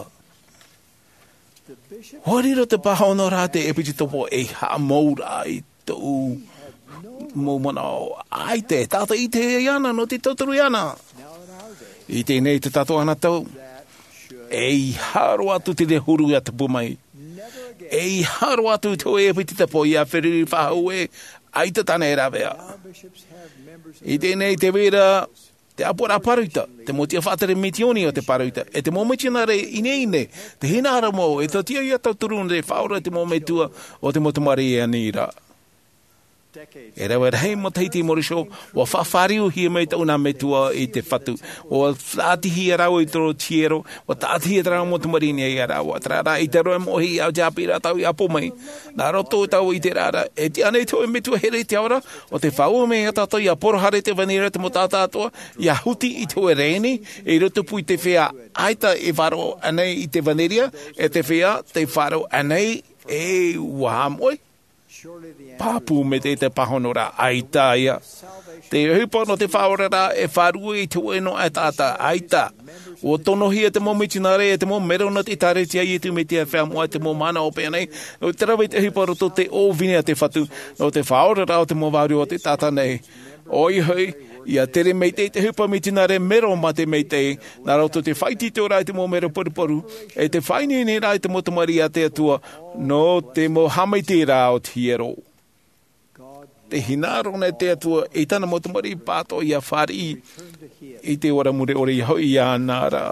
Horiro te pahono rā te e piti topo e ha moura i tau maumana o ai te tata i te i ana, no te tauturu i ana. I te nei te tato ana tau, e i haro atu te re huru i atu pumai. E i haro atu tō e piti tapo i a whiriri whahau e ai te tana e rawea. I tēnei te wera te apora paruita, te motia whātere mitioni o te paruita, e te mometina re ine ine, te hinara mo, e tō tia i a tauturun re whaura te mometua o te motumari e anira. E rewa rei mo teiti morisho, wa whawhariu hia mei tau nā metua i te whatu, o tātihi a rau i toro tiero, o tātihi a rau mo te marini i a rau, a trara i te roe mohi au japira tau i apo mai, nā roto tau i te rara, e ti anei tau e metua here te aura, o te whau mei a tato i a porohare te vanira te mo tātātoa, i a huti i tau e reini, e roto pui te whea aita e wharo anei i te vaniria, e te whea te wharo anei e wahamoi. Papu me te te pahono rā aita ia. Te hupa no te whaora rā e wharu i te ueno e tāta aita. O tono hia te mo mitinare e te mo mero na te tare tia i tu me te whea mua te mo mana o pēnei. O te rawe te hupa roto te o vine a te whatu. No te whaora rā o te mo waru o te tāta nei. Oi hui. Ia tere mei te te hupa mitinare mero ma te mei te, nā rauto te whaiti tō rai te mo mero poruporu, e te whaini ni rai te motamari a te atua, no te mo hamai te rā o te hiero. Te hinaro nei te atua, e tana motamari pāto i a whari i te ora mure ore i hoi i a nāra.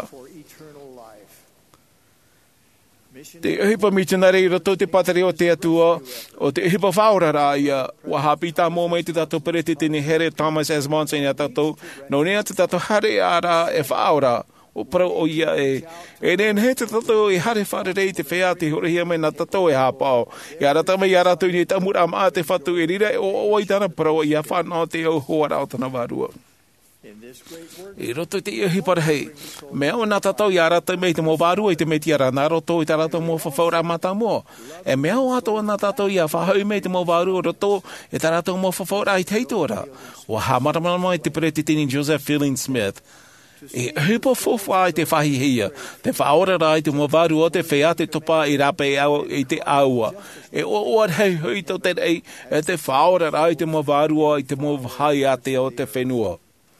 Te uhipa mitinare i roto te patare o te atua, o te uhipa whaora rā ia, wa hapita mō mai te tato perete tini here Thomas S. Monson ia tato, no nea te tato hare a rā e whaora, o parau o ia e, e nen he te tato e hare whare rei te whea te horehia mai na tato e hapao, i arata mai i aratu ni tamura maa te whatu e rira o o i tana parau i a whanau te au hoa rao tana warua. I roto te iuhi parahei, mea o nā tatau i arata mei te mō wārua i te mei tiara, nā roto i tarata mō whawhaura mata mō. E mea o ato nā tatau i a whahau mei te mō wārua roto e tarata mō whawhaura i teitora. O ha maramarama i te perete tini Joseph Fielding Smith. E hupa fofua i te whahi hia, te whaora rā i te mō wārua o te whea te topa i rape i te aua. E o oar hei hui tō te rei, e te whaora rā i te mō wārua i te mō hai ate o te whenua.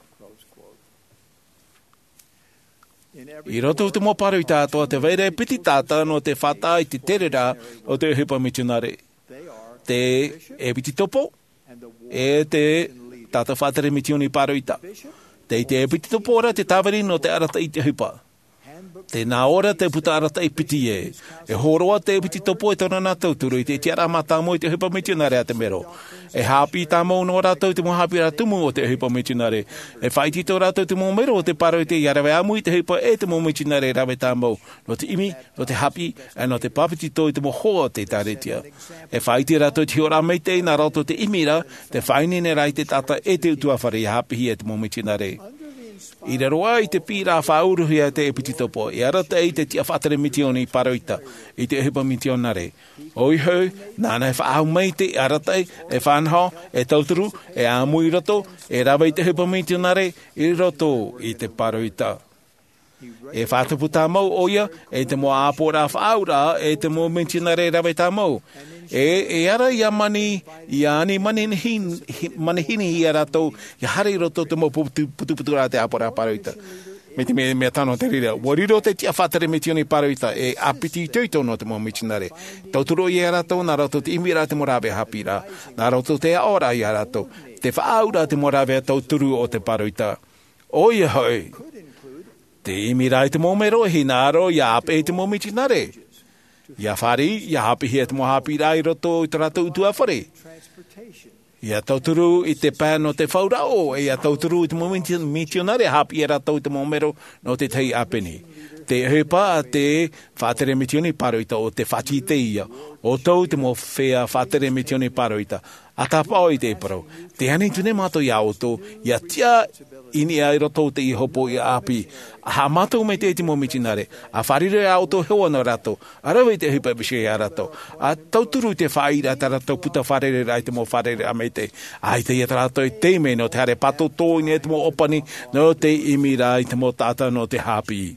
I roto te mō paru i tātoa te veire piti tāta no te whata i te terera o te hupa mitunare. Te e piti topo e te tāta whatere mituni paru i tā. Te te e piti topo ora te tāwari no te arata i te hupa. Te nā ora te puta arata i piti e. E horoa te piti topo e tona nā tauturu i te tiara mata mo i te hupa mitunare a te mero. E hapi tā mō no rātou te mō hapi rātumu o te hupa mitunare. E whaiti tō rātou te mō mero o te paro i te iarawe amu i te hupa e te mō mitunare rawe tā mō. No te imi, no te hapi, e no te papiti tō i te mō hoa o te tāretia. E whaiti rātou te hora mei te nā rātou te imira, te whaini ne rai te tata e te utua whare i hapi hi e te mō mitunare. I reroa i te pīrā whauruhi a te epiti topo, i arata i te tia whatere mitioni paroita, i te hupa mitionare. Oi hau, nāna e whaau mei te arata i, e whanho, e tauturu, e āmui roto, e rawa i te hupa mitionare, i roto i te paroita. E whātupu tā mau oia, e te mo āpora whaura, e te mo mitionare rawa tā mau. E, e ara i a mani, i a ani manihini, manihini i a rato, i hari roto te mo putu putu rā te apora paroita. me te me, me tano te rira. Wariro te tia whatere me tioni paroita e apiti teuto no te mo michinare. Tauturo i arato, nā rato te imira te morawe hapira. Nā rato te aora i arato. Te whaaura te morawe tauturu o te paroita. Oia hoi. Te imira i te mo mero hi nāro i ape i te mo michinare. Ia whari, ia hapi hia te mo hapira i roto i te rato utua whare. Ia tauturu i te pā no te whaurao, ia tauturu i te mitionare hapi e rato i te momero no te tei apeni. Te hepa a te whātere mitioni paroita o te whati te ia, o tau te mo whea whātere mitioni paroita. A tā pao i te paro, te hane tune mato i auto, ia tia ini ai roto te i hopo i api. Ha mato me te iti mo mitinare, a wharire auto hewa no rato, a rawe te hipa bishe a rato, a tauturu te whaira ta rato puta wharere rai te mo wharere a me te, ai te ia ta rato i te me no te hare pato tō i te mo opani, no te imi rai te mo tata no te hapi.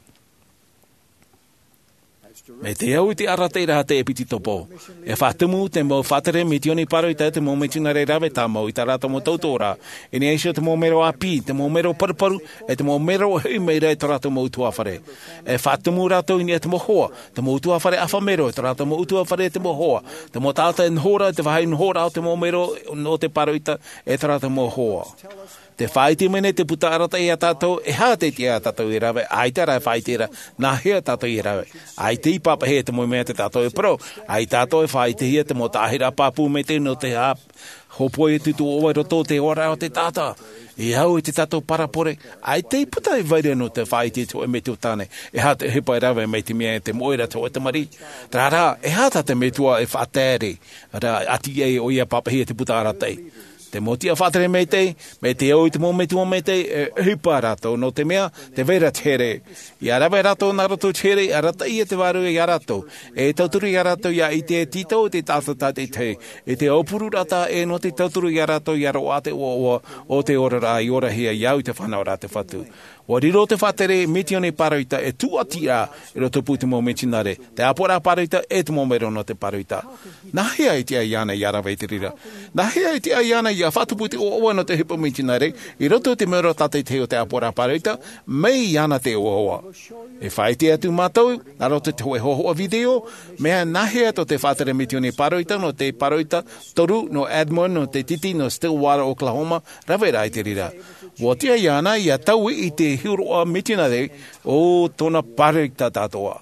Me te au i te arateira te epiti topo. E whatumu te mo whatere mitioni paroita te mo mitinare rawe tamo i ta rata mo tautora. E ni eisio te mo mero api, te mo mero paruparu, e te mo mero hui meira e ta rata mo utua whare. E whatumu rato i ni e te mo hoa, te mo utua whare awha mero, e ta rata mo utua whare te mo hoa. Te mo tata en hora, te whahai en hora o te mo mero no te paroita, e ta rata mo hoa. Te whaiti mene te puta arata i a tātou, e hā te tia tātou i rawe, ai te rai whaitira, nā hea tātou i rawe. Ai te ipapa hea te mo mea te tātou e pro, ai tātou e whaiti hea te mo tāhira pāpū me te no te hap, hopo e tutu oa roto te ora o te tāta. I hau i te tātou parapore, ai te puta e vaire no te whaiti to e me tu tāne, e hā te hepa i rawe me te mea te moira to e te mari. Tā rā, e hā tā te me tua e whatere, ati e o ia papa hea te puta aratei. Te motia whatere me te, me te au i te mo me tua me te, e hipa rato no te mea, te vera tere. I arawe rato nā rato tere, a rata i e te waru i a rato. E tauturu i a rato ia i te tito o te tātata te te. E te aupuru rata e no te tauturu i a rato i a roa te o, o, o te ora rā i ora hea iau i te whanau rā te whatu. Wa riro te whatere mitione paroita e tu atira e roto puti mo mitinare. Te apora paroita e te momero no te paroita. Nā hea i te aiana i arawe te rira. Nā hea i te aiana i a whatuputi o oa no te hipo mitinare. I roto te mero tate te o te apora paroita, mei iana te o oa. E whaiti atu mātou, nā roto te hoe hohoa video, mea nā hea to te whatere mitione paroita no te paroita toru no Edmond no te titi no Stillwater, Oklahoma, rawe rai te rira. Wa tia iana i a tau i te hiroa mitinare o tona paroita tātoa.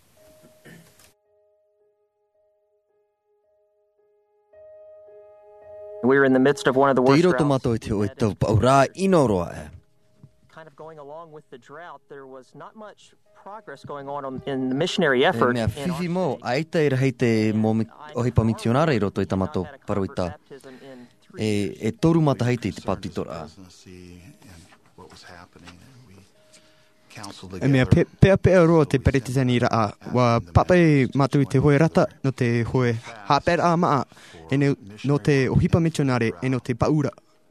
We're in the midst of one of the worst droughts. Kind of going along with the drought, there was not much progress going on in the missionary effort. Mea whiwhi mo, ai te ira hei te ohipa misionare i roto i tamato paroita. E, e toru mata hei te te patitora. E mea pea pea roa te peretizani raa, wa papai matu i te hoe rata no te hoe hapera a maa, e no te ohipa misionare e no te paura.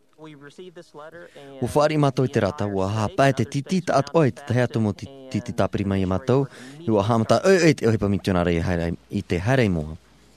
Ua whaari mātou i te rata, ua hapae te titi ta at oi, te hea tomo titi tāpiri mai i mātou, i ua hamata oi oi te ohipa misionare i te harei moa.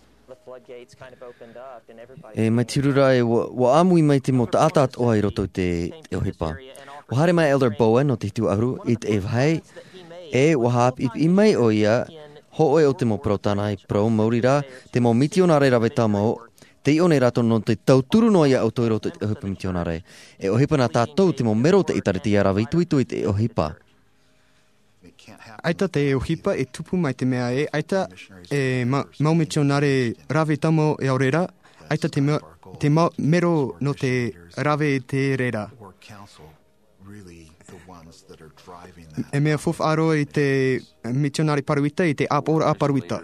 E mai tirura e ua amui mai te mo ta ata at oi roto te ohipa. Ua hare mai Elder Bowen no te hitu ahuru i te evhai, e ua hap i mai o ia, ho oi o te mo protana i pro maurira, te mo mitionare rawe tamau, te ione rato no te tauturu noa ia au toi roto te ohipa mitionare. E ohipa nā tātou te mo mero te itare te iara vituitu i te ohipa. Aita te ohipa e tupu mai te mea e, aita e ma, mau mitionare rawe tamo e au rera, aita te, me, te ma, mero no te rawe te rera. E mea fof aro i te mitionare paruita i te apora a paruita.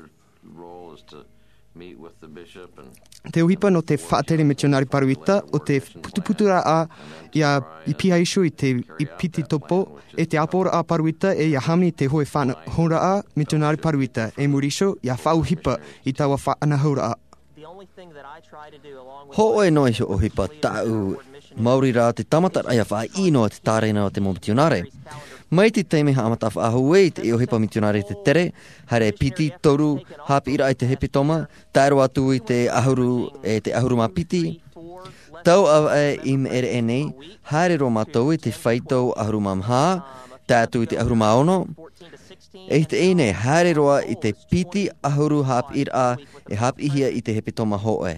Te uhipa no te whaatere misionari paruita o te putuputura a ia i pia isu i te i piti topo e te apora a paruita e ia hamni te hoe whana hora a misionari paruita e muriso ia whauhipa i tawa whaana hora a. Ho oe noi o hipa tau mauri rā te tamata aia wha ino te tāreina o te mo misionare. Mai te teime ha amata whaahu e te ohipa misionare te tere, haere piti, toru, hapi ira i te hepi toma, taero atu i te ahuru e te ahuru mā piti. Tau au e im ere enei, haere ro mātou i te whaitou ahuru mā mha, tātu i te ahuru maono. E te ene, haere roa i te piti ahuru hap ir a e hap ihia i te hepe toma hoe.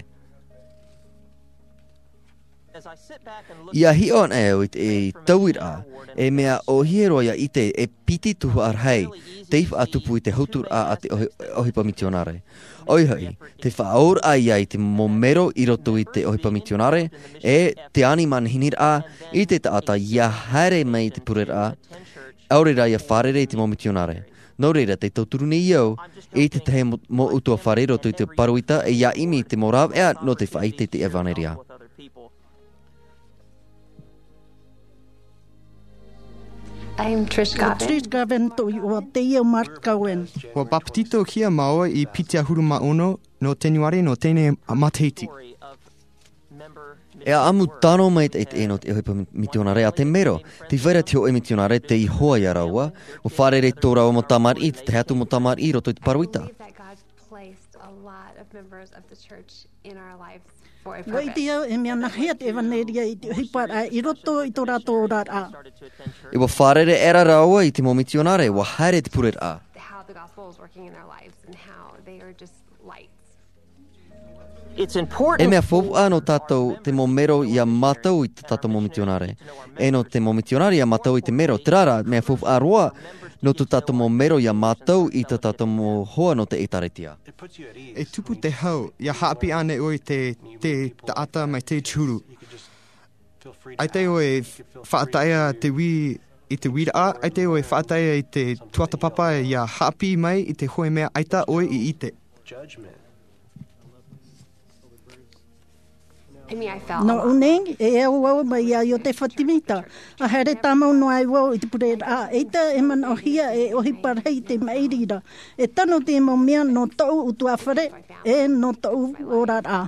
Ia hi on eo i te tauir a, e mea o hieroia i te e piti tuhu ar hei, teif a tupu i te hautur a a te ohi, ohipa misionare. Oihoi, te whaaur a ia i te momero i roto i te ohipa misionare, e te ani manhinir a, i te taata ia haere mai te purer a, aurera ia wharere i te mo misionare. Nō reira, te tauturu ni iau, i te tehe mo, mo utua whare roto i te paruita, e ia imi te morav ea no te whaite te evaneria. I'm Trish Garvin. Trish Garvin to o te iau Mark Cohen. Wa baptito kia maua i piti ahuru maono no tenuare no tene mateiti. E a amu tano mai te e no te ohipa misionare a te mero. Te whaira te o e misionare te i hoa i araua, o wharere tō rau mo tamar i, te hatu mo tamar i roto i te paruita. Wai te au e mea nahea te evaneria i te ohipara i roto i tō rato o rara. E wa wharere era raua i te mo misionare, wa haere te purer a. E mea fofu a no tātou te mo mero i a matau i te tātou mo misionare. E no te mo misionare i a matau i te mero. Te rara, mea fofu a roa no tu tātou mo mero i a matau i te tātou mo hoa no te etaretia. E tupu te hau, ia haapi ane oi te, te taata mai te churu. Ai te oe whaataia te wi i te wira a, ai te oe whaataia i te tuata papa ia haapi mai i te hoe mea aita oe i ite. No uneng, e au au mai a o te whatimita. A here tamau no ai wau i te pure a eita e man o hia e ohi parhei te mairira. E tano te mo mea no tau utu a whare e no tau o rara.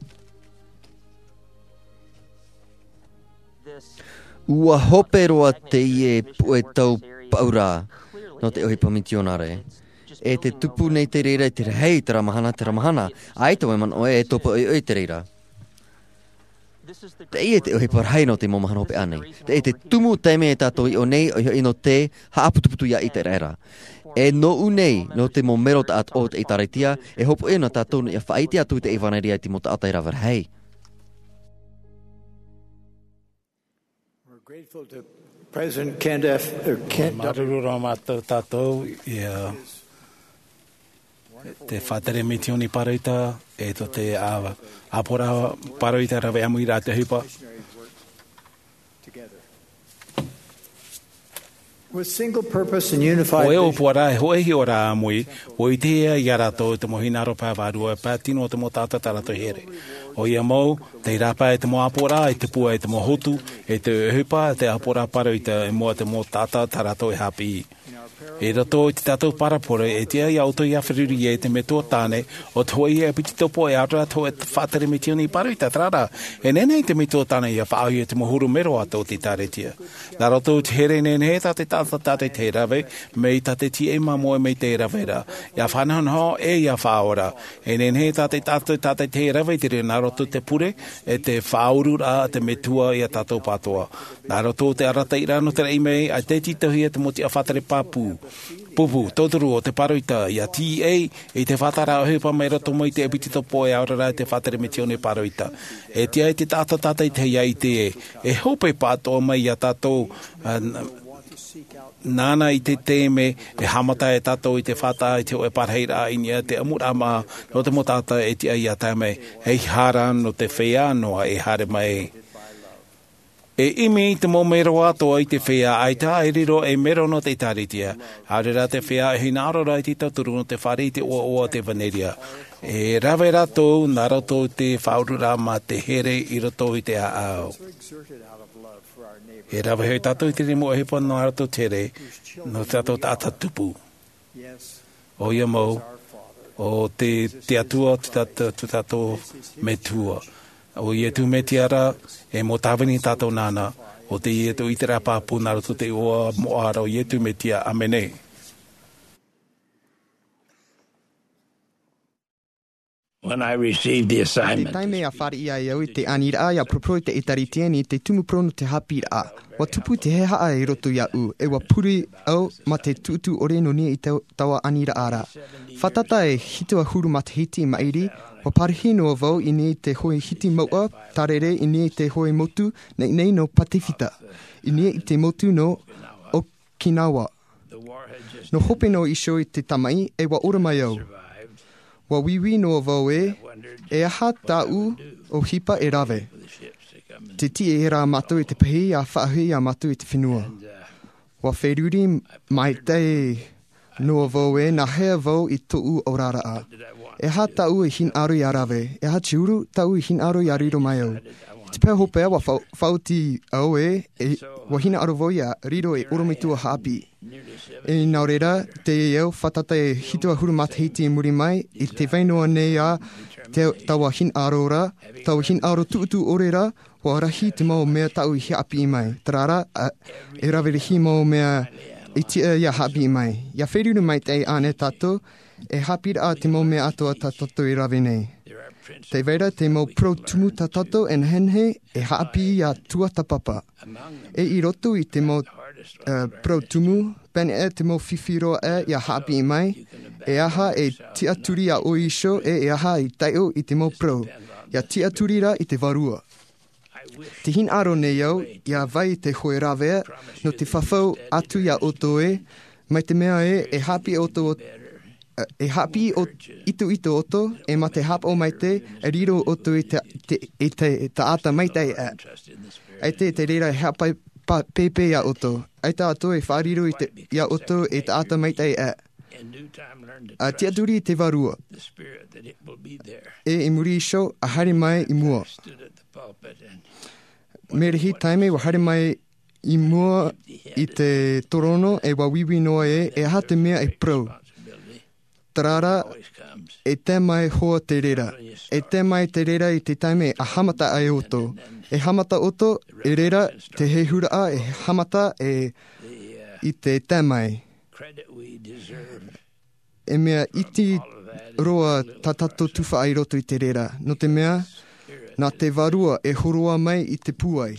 Ua hope roa te ie pue tau paura no te ohipa misionare. E te tupu nei te reira i te hei te ramahana te ramahana. Aita we man o e topa oi oi te reira. Te ie te ohi parhai no te momahana hope anei. Te e te tumu teime e tātou i o nei o i no te haaputuputu ia i te reira. E no unei no te momero ta at o te itaretia e hopo e no tātou no ia whaiti atu te evaneria i te mo ta atai ravar hei. We're grateful to President Kandaf, or Kandaf. Marurura mātou tātou i a te whatere mitioni paruita e to te a apora paruita rawe amu i rā te hupa. With single purpose and unified vision. O e o puara e hoe hi o rā amui, o i te ea i arato te mohinaro pāwarua, pātino o te mo tāta tarato here. O ia mau, te rapa e te mo apora, e te pua e te mo hotu, e te hupa, te apora paruita e mua te mo tāta tarato e hapi i. E rato i te tātou parapore, e tia i auto i awhiriri e te metua tāne, o toi e piti topo e atra to e whātere me tioni paruita trara. E nenei te metua tāne i a whaau i te mohuru mero ato te tāretia. Nā rato te here nene he tate tāta tate te rawe, me i tate ti e mamoe me te rawera. Ia whanahon ho e ia whaora. E nene he tate tātou tate te rawe, te re nā rato te pure, e te whaurura te metua i a tātou patoa. Nā rato te arata i rano te reimei, a te titahi e te moti a whatere papu. Pupu, tōturu o te paruita i a T A i te whatara o hupa mai roto mo i te epiti topo e aurara te whatere me tione paruita. E tia e te tāta tāta i te ia i te e. E hope pātoa mai i a tātou uh, nāna i te tēme e hamata e tātou i te whata i te oe parheira i nia te amura mā no te mo tāta e tia i a tāme hei hara no te whea noa e hare mai. E imi te mo mero atoa i te whea ai tā e riro e mero no te taritia. Arera te whea e hinaro rai te tauturu no te whare i te oa oa te vaneria. E rawe rato, nā rato te whaurura ma te here i rato i te aao. E rawe hei tato i te rimo e hepa no rato tere, no tato tāta tupu. O ia mau, o te, te atua tu tato, tu tato me tua. O ia tu me tiara, e mo tāwini tātou nāna, o te ia tu i te rapa pūnaro tu te oa mo ara o ia tu me tia amene. when I received the Te assignment. taime a whare ia e au i te anira ia propoi te itaritia ni te tumu prono te hapi a. Wa tupu te he haa e roto ia u, e wa puri au ma te tutu ore no ni i te tawa anira ara. Whatata e hitua huru ma te hiti i mairi, wa parihino a vau i ni te hoi hiti maua, tarere i ni te hoi motu, nei nei no Patifita, i ni i te motu no Okinawa. No hope no isho i te tamai e wa ora mai au. Wa wiwi no vau e, e aha tau o hipa e rave. Te ti e rā matu i te pahi a whaahui a matu i te whenua. Wa wheruri mai te no vau e na hea vau i tuu o rara a. E ha tau i hin aru i a rave. E ha tiuru tau i hin aru i a riro mai au. Te pēr hopea wa whauti au e, e wa hina aru vau i a riro e oromitua hapi. E nā reira, te eo whatata e hitua huru matahiti e muri mai, i te whainoa nei a te tawa hin arora, tawa hin aro tuutu orera, wa rahi te mau mea tau i hapi i mai. Tarara, uh, e rawere hi mau mea i tia ia hapi i mai. Ia wheruru mai te ane tato, e hapi a te mau mea atoa ta tato i rawe nei. Te weira te mau pro tumu ta tato en henhe e hapi i a tuata papa. E i roto i te mau uh, pro tumu, pene e te mau whiwhiroa e ia hapi i mai, e aha e tia turi a o isho e e aha i taio i te mau pro, ia tia turira i te varua. Te hin aro nei au, ia vai te hoe rawea, no te whawhau atu ia oto e, mai te mea e, e hapi oto o e hapi o itu itu oto, e ma te hapo mai te, e riro oto i te, te, te, te, te ata mai te e. E te te reira e hapai pa, pepe ia oto. Ai ta ato e whariro i te ia oto e te ata mai te e. A tia duri te varua. E i muri isho, a hari mai i mua. Merihi taime wa hari mai i mua i te torono e wa wiwi noa e, e aha te mea e pro. Tarara, e te mai hoa te rera. E te mai te rera i te taime a hamata ai oto. E hamata oto, e rera te he huraa e hamata e i te te mai. E mea iti roa tatato tuwha ai roto i te rera. No te mea, nā te varua e horoa mai i te puai.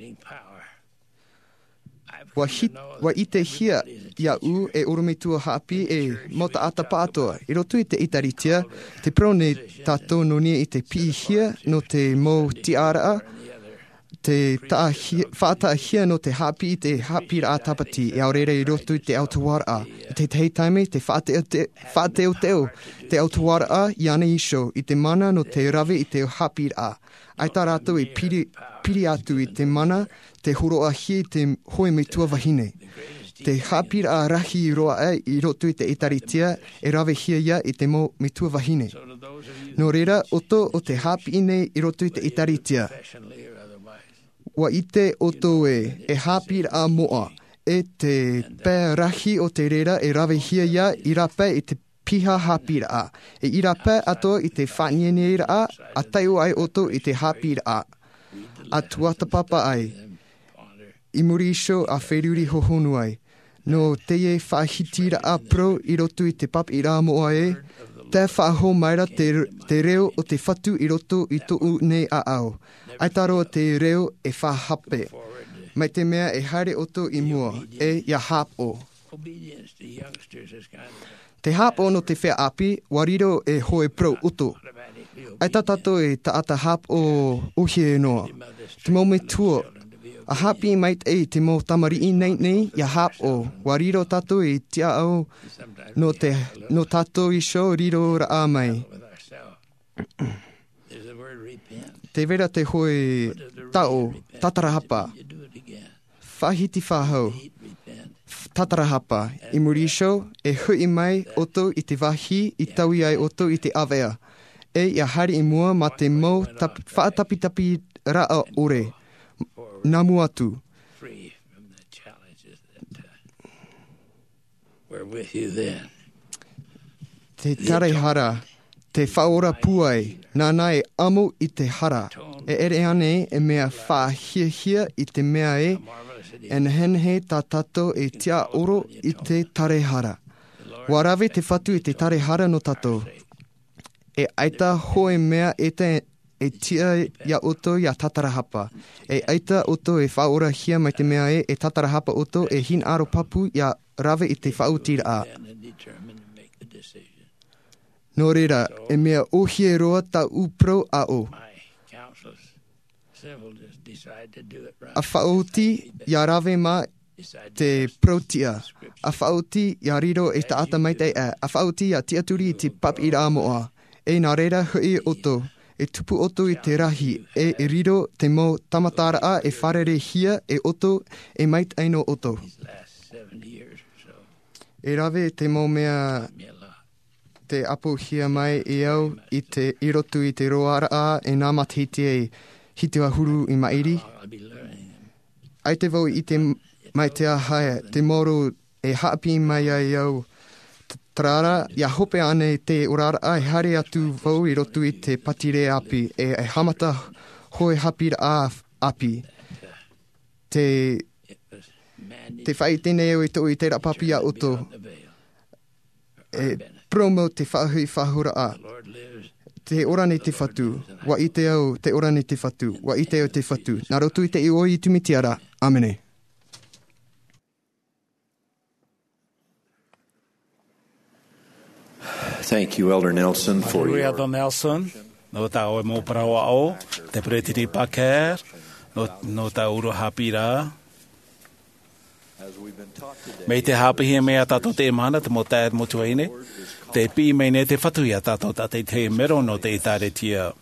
Wa, hit, wa i te hia ia u e oromitua hapi e mota ata pātoa. I roto i te itaritia, te prone tātou no nia i te pi hia no te mou ti araa, te whaata hia no te hapi i te hapi ra tapati e aurere i roto i te autawara. I te tei taime, te whaateo teo, te autawara i ane isho, i te mana no te rawe i te hapi ra. Ai tā rātou i piri, piri atu i te mana, te horoa hi te hoi me tua wahine. Te hapi ra rahi i roa e i roto i te itaritia e rawe hia ia i te mo me tua wahine. No reira, oto o te hapi ine i roto i te itaritia. Wa i te oto e, e hapi ra moa, e te pē rahi o te reira e rawe hia ia i rape i te piha hapi ra. E i rape ato i te whaniene ra, a taio ai oto i te hapi ra. A tuata papa ai. I muri isho a wheruri hohonu ai. No te e whahiti ra a pro i roto i te papi ra moa e, te whaho maira te, te reo o te whatu i roto i tou nei a au. Ai taro te reo e whahape. Mai te mea e haere oto i mua, e ia hapo. Te hapo no te whea api, wariro e hoe pro uto. Ai tatato e taata hapo uhie noa. Te mau me tua. A hapi mai e te mau tamari i nei nei, ia hapo. Wariro tato e tia au no, te, no tato i sho riro ra a mai. Te vera te hoe tau, tatarahapa. Whahiti whahau. Tatarahapa. I muri isho, e hui mai oto i te wahi i taui ai oto i te awea. E ia hari i mua ma te mau whaatapitapi ra a ore. Namu atu. Te tarehara, te whaora puai, nāna e amu i te hara. E ere ane e mea whahia hia i te mea e, en henhe tā tato e tia oro i te tarehara. Warawe te whatu i te tarehara no tato. E aita hoe mea e te e tia ia oto ia tatarahapa. E aita oto e whaora hia mai te mea e e tatarahapa oto e hin aro papu ia rave i te whautira a. Nō reira, e mea ohie roa ta upro a o. A whauti ia rave ma te protia. A whauti ia riro e ta ata mai te e. A whauti ia tiaturi i te pap i rā moa. E nā reira hui oto. E tupu oto i te rahi. E e riro te mo tamatara a e wharere hia e oto e mait aino oto. E rave te mo mea te apo hia mai i au i te irotu i te roara a e nā matahiti e hitua huru i mairi. Ai te vau i te mai te ahaya, te moro e haapi mai ai au tarara, ia hope ane te orara a e hare atu vau i rotu i te patire api, e, e hamata hoe hapira a api. Te, te whai tēnei o i to i te rapapi a oto. E promo te whahui whahura a. Te orane te whatu, wa i te au te orane te whatu, wa i te au te whatu. Nā rotu i te ioi i tumitiara. Amene. Thank you, Elder Nelson, for your... Elder Nelson, no ta o mo parawa o, te pretiri paker, no, no ta uro hapira. Me te hapihi mea tato te mana, te mo tae mo tuaine, te pi me ne te whatu ia tato ta te te mero no te itare tia.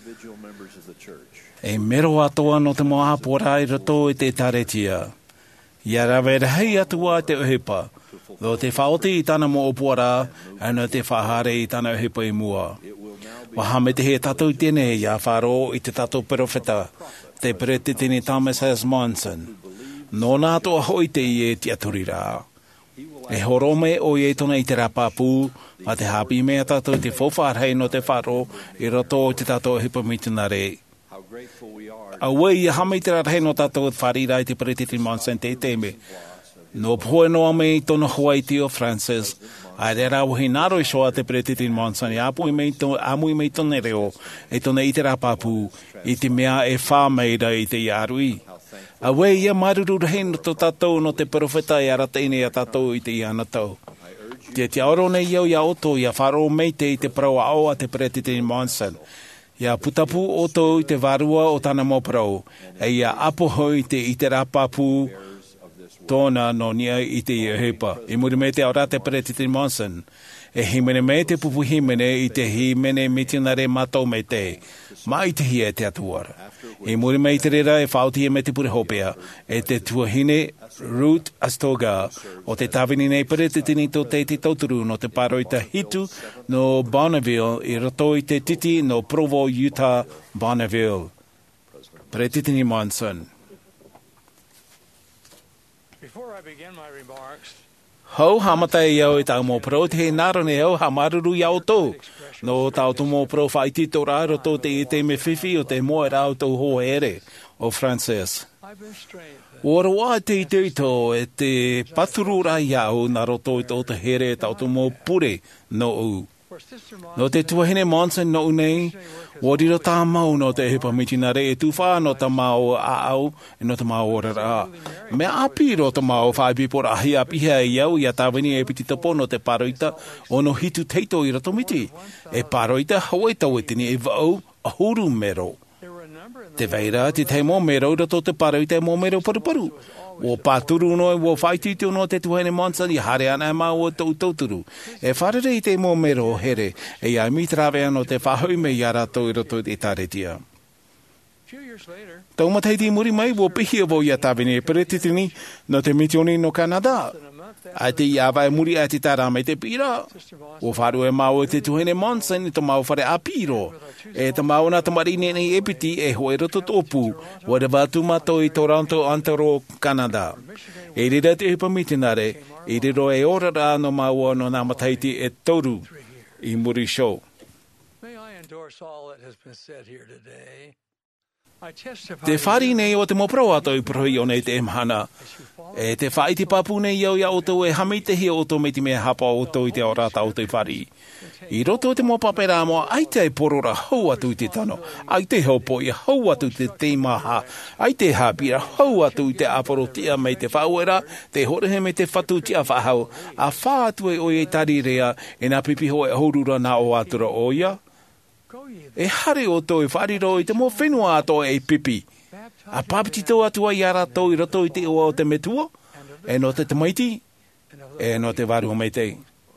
E mero atoa no te moa pora i rato i te itare tia. Ia rawe hei atua te uhipa. Lo te whaoti i tana mo opora, ana te whahare i tana uhipa i mua. Waha me te he tato i tēne, ia wharo i te tato perofeta, te Peretitini Thomas S. Monson. Nō nā toa hoi te i e te aturira. E horome o i e tona i te rapapu, ma te hapi mea tato i te whowharhei no te wharo, i roto o te tato uhipa mitunare. Awe i hame te rarhei no tato wharira i te Peretitini Monson te teme. No poe no ame i tono Hawaii tio Francis, a re rau hi naro i soa te Peretitini Monson, i apu i mei to, amu i mei tone reo, e tone i te rapapu, i te mea e whāmeira i te iarui. Awe ia maruru rei no to tatou no te profeta i arateine a tatou i te iana tau. Te te aoro nei iau ia oto, ia wharo mei te i te parau ao a te Peretitini Monson. Ia putapu oto i te varua o tana mo parau, e ia apo hoi te i te rapapu, tōna no nia i te ihepa. I muri me te aura te Peretitini Monson. E himene me te pupu himene i te himene mitinare matou me te. Mai te hia te atuara. I muri me te rera e whautia me te pure hopea. E te tuahine Ruth Astoga o te tawini nei Peretitini to te te tauturu no te paroita hitu no Bonneville i roto i te titi no Provo, Utah, Bonneville. Peretitini Monson. Hau hamata e iau e tau mō pro te he naro ne au ha maruru iau tō. No tau tu mō pro whai tito rāro tō te e te me whiwhi o te moe rau tō hoa ere o Francis. Ora wā te i te ito e te paturu rā iau nā roto i tō te here tau tu mō pure no u. No te tuahine Monson no unei, wadira tā mau no te hepa mitinare e tuwha no ta mau a au e no ta mau ora rā. Me api ro ta mau whai pipora ahi api hea i au i a tāwini e piti tapo no te paroita o no hitu teito i rato miti. E paroita hawai tawetini e vau a huru mero. Te veira te te mō mero rato te paroita e mō mero paruparu. O pāturu no e o whaititio no te tuhaine Monson i hare ana e mau o tau tauturu. E wharere i te mō mero here e ai mitrawe ano te whahau me i arato i roto i taretia. Tau mataiti muri mai o pihi o i a tāwene e Peretitini no te mitioni no Canada. A te iawa e muri a te tara me te pira. O wharu e mau te tuhaine Monson i to mau whare apiro. E te mau na tamari nei epiti e hoe roto tōpu. Wada watu mato i Toronto, Ontario, Canada. E rira te hipa mitinare, e riro e ora rā no mau no nā mataiti e toru i muri show. May I endorse all that has been said here today. Te whari nei o te mopro ato i prohi o nei te emhana. E te whai te papu nei iau ia o tau e hami te hi o tau me te mea hapa o tau i te orata o te whari. I roto te mopapera moa, ai te porora hau atu i te tano, ai te hopo i hau atu te te maha, ai te hapira hau atu i te aporo tia mei te whauera, te horehe me te whatu tia whahau, a whaatu e o e tari rea, e nā pipiho e horura nā o atura o ia. E hare o tau e whariro i te mo whenua ato e pipi. A papiti tau atua i ara tau i roto i te oa o te metua, e no te tamaiti, e no te waru o meitei.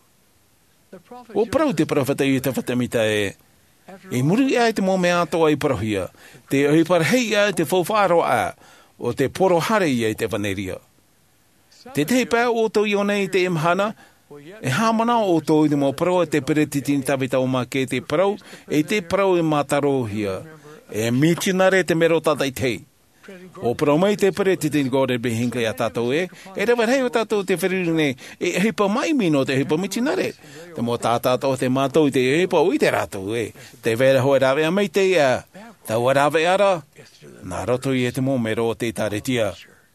O prau te profeta i te whatamita e, e muri ai te mo mea atoa i prohia, te ohiparhei ai te whawharo a, o te porohare i ai te vaneria. Te te pā o tau i onei te imhana, e hamana o tau i te mo prau e te peretitini tawita o ma ke te prau, e te prau i matarohia, e mitinare te mero tatai tei. O prau mai te pere te tini kore behinka a tātou e, e rewa hei o tātou te whiririne, e hipa mai mino te hipa mitinare. Te mo tātātou te mātou te hipa ui te rātou e, te vera hoa rawe a mei te ia, tau a rawe ara, nā roto i e te mō mero o te tāretia.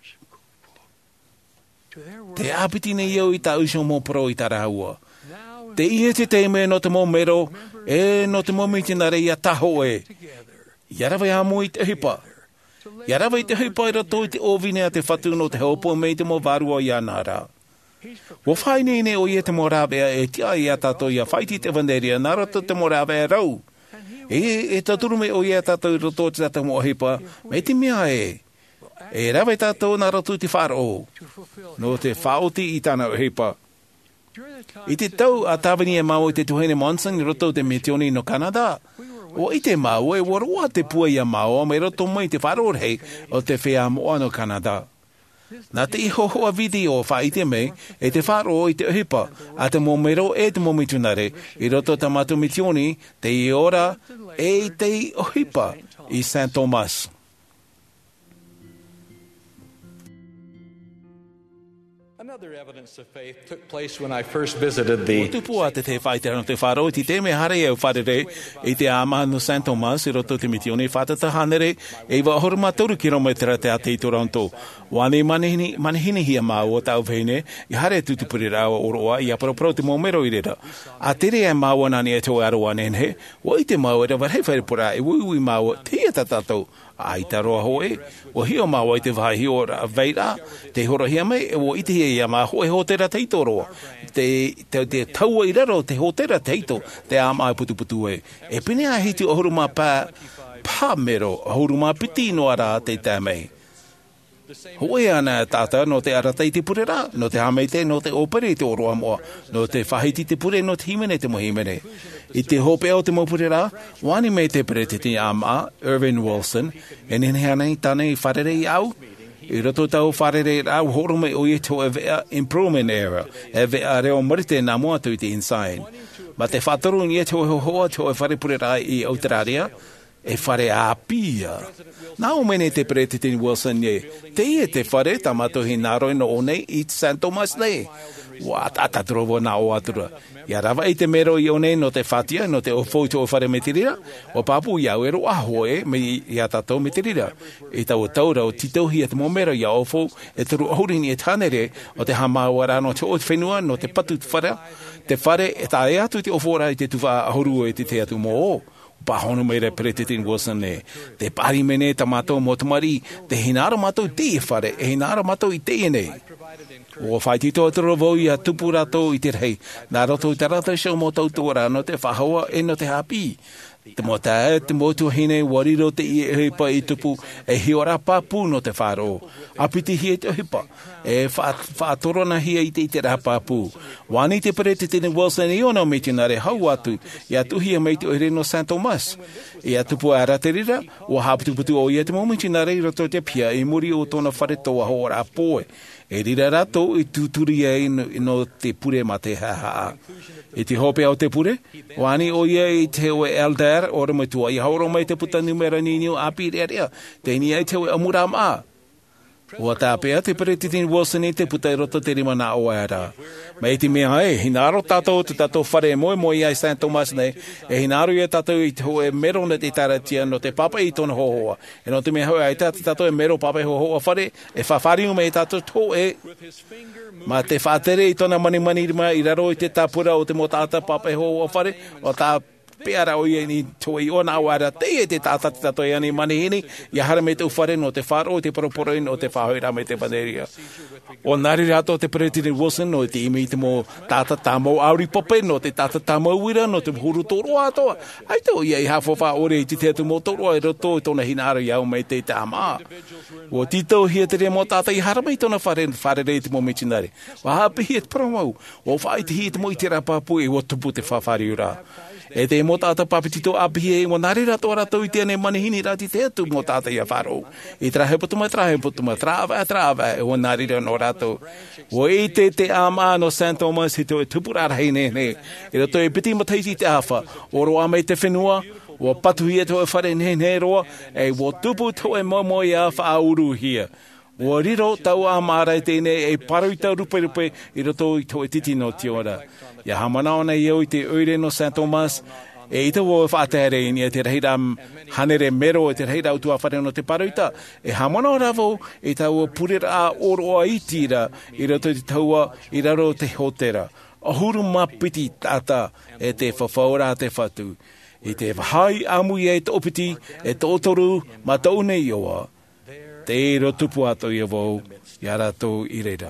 Te āpiti nei iau i tā usho mō pro i tā rāua. Te ihe te te me no te mō mero, e no te mō mitinare i a taho e. Ia rawe a mō i te hipa. Ia rawa i te hipa i rato i te ovine a te whatu no te haupo mei te mo varua i anara. Wo whaine ne o i te mo rāwea e tia i a tato i a whaiti te vanderia nā rato te mo rāwea rau. E, e taturu me o i a tato i rato te tata mo hipa, me te mea e. E rawa i tato nā rato te wharo. No te whaoti i tāna o hipa. I te tau a tāwini e mau i te tuhene Monson i rato te Metioni no Canada. O i te mau e waroa te pua i a mau me roto mai te wharorhei o te whea moa no Canada. Nā te iho hoa video wha i te mei e te wharo i te hipa a te momero e te momitunare i roto ta matu mitioni te i ora e te hipa i Saint Thomas. Another evidence of faith took place when I first visited the... O tupua te te whaitera no te wharo, ti te me hare au wharere i te ama no Saint Thomas i roto te mitioni whatata hanere e iwa horuma toru kilometra te ate i Toronto. Wani manihini, manihini hia mau o tau vene i hare tutupuri rawa oroa i aparopro te momero i rera. A tere e mau anani e tau aroa nenhe, o i te mau e rawa hei whaipura e ui mau te ia tatatou. Ai ta roa hoe, o hio maua i te vahi o veira, te hora hia mai, o ite hia ia maa hoe hotera teito roa. Te, te, te taua i raro, te hotera teito, te ama e putu putu e. E pene a hiti o huruma pā, pā mero, o huruma piti no ara te tāmei. Hoe ana tata no te aratai te purera, no te hameite, no te opere te oroa moa, no te whahiti te pure, no te himene te mohimene. I te hope au te mopurera, wani me te pere te ama, Irvin Wilson, e nene hanei tane i wharere i au, i roto tau wharere i au horume o i to e vea improvement era, e vea reo marite nā mua tu i te insane. Ma te whatoru ni e to e hoa to e whare purera i Australia, e whare a pia. Nā o mene te prete tini Wilson ye, te ie te whare tamato hi nāroi no o nei i Saint Thomas le. Wa tataturo nā o atura. Ia rawa i te mero i o nei no te whatia, no te o fauto o whare metirira, o papu i au ero ahoe me i a tatou metirira. I tau o taura o titauhi e te momero i a ofo, e turu aurini e tānere o te hamawara no te o whenua, no te patu te whare, te whare e tā e atu te ofora i te tuwha ahuru e te te atu mo o. Pahono mai re President Wilson ne. Te pari mene ta matou mo tamari, te hinara matou te e whare, e hinara matou i te e nei. O whaitito aturo vau i a tupu rato i te rei, nā roto i te rata show mo tau tuara no te whahaua e no te hapi. Te mo tae, te motu hine, wariro te i e hipa i tupu, e hiora papu no te wharo. Apiti hi e te hipa, e whaatorona hi i te i te rapapu. Wani te pere te tene Wilson i ono mitinare hau atu, i atu hi a mei te oire no Saint Thomas. I atupu a raterira, o haputuputu o i te mo mitinare i roto te pia, i muri o tona whare toa hora a poe. E rira rato i tuturi e no te pure ma te haha. I te hope au te pure, wani o ia i te oe Eldar o ramatua, i hauro mai te puta numera niniu api rea rea, te ni ai te oe amura maa. Ua tā pēa te President Wilson e te puta i roto te rima nā o ara. Mai te mea e, hinaro tātou te tātou whare moe moe ai Saint Thomas nei, e hinaro i tātou i ho e mero na te taratia no te papa i tona hohoa. E no te mea hoa ai tātou e mero papa i hohoa whare, e whawhariu me tātou tō e. Ma te whātere i tona mani mani rima i raro i te tāpura o te mo tātou papa i hohoa whare, o tā peara o ia ni toi o nā wara te e te tāta te tātou ia ni manihini, ia hara me te uwhare no te wharo o te paroporoin o te whahoira me te paneria. O nari rato te President Wilson no te imi te mo tāta tāmau auri pope, no te tāta tāmau wira, no te huru tōroa atoa. Ai tō ia i hafo wha ore i te te atu mō tōroa e roto i tōna hinara iau me te tā maa. O tito hia te rea mō tāta i hara me tōna whare, whare rei te mō mechinare. Wa hapi hia te paromau, o whai te hia te mo i te rapapu e o tupu te whawhari ura. E te mo tāta papitito api e mo nari rato rato i tēnei manihini rati te atu mo tāta ia wharo. I trahe putuma, trahe putuma, trāwa, trāwa, e o nari rao no rato. O e te te ama no Saint Thomas, he te tupurara hei ne, ne. E rato e piti mataiti te awha, o roa mei te whenua, o patu hia to e whare ne ne roa, e o tupu to e momo ia whauru hia. O riro tau a mara e tēnei e parui tau rupe rupe i roto i to e titi no te ora. Ia hamana ona i au i te oire no Saint Thomas, e ita wo whaatere i ni e te reira hanere mero e te reira utua whare no te paruita. E hamana o ravo e tau purera a oro a itira i roto i te taua i raro te hotera. O huru mapiti tata e te whawhaura te whatu. I te whai amu i e te opiti e te otoru ma taune i oa. Te ero tupu ato i avou i arato i reira.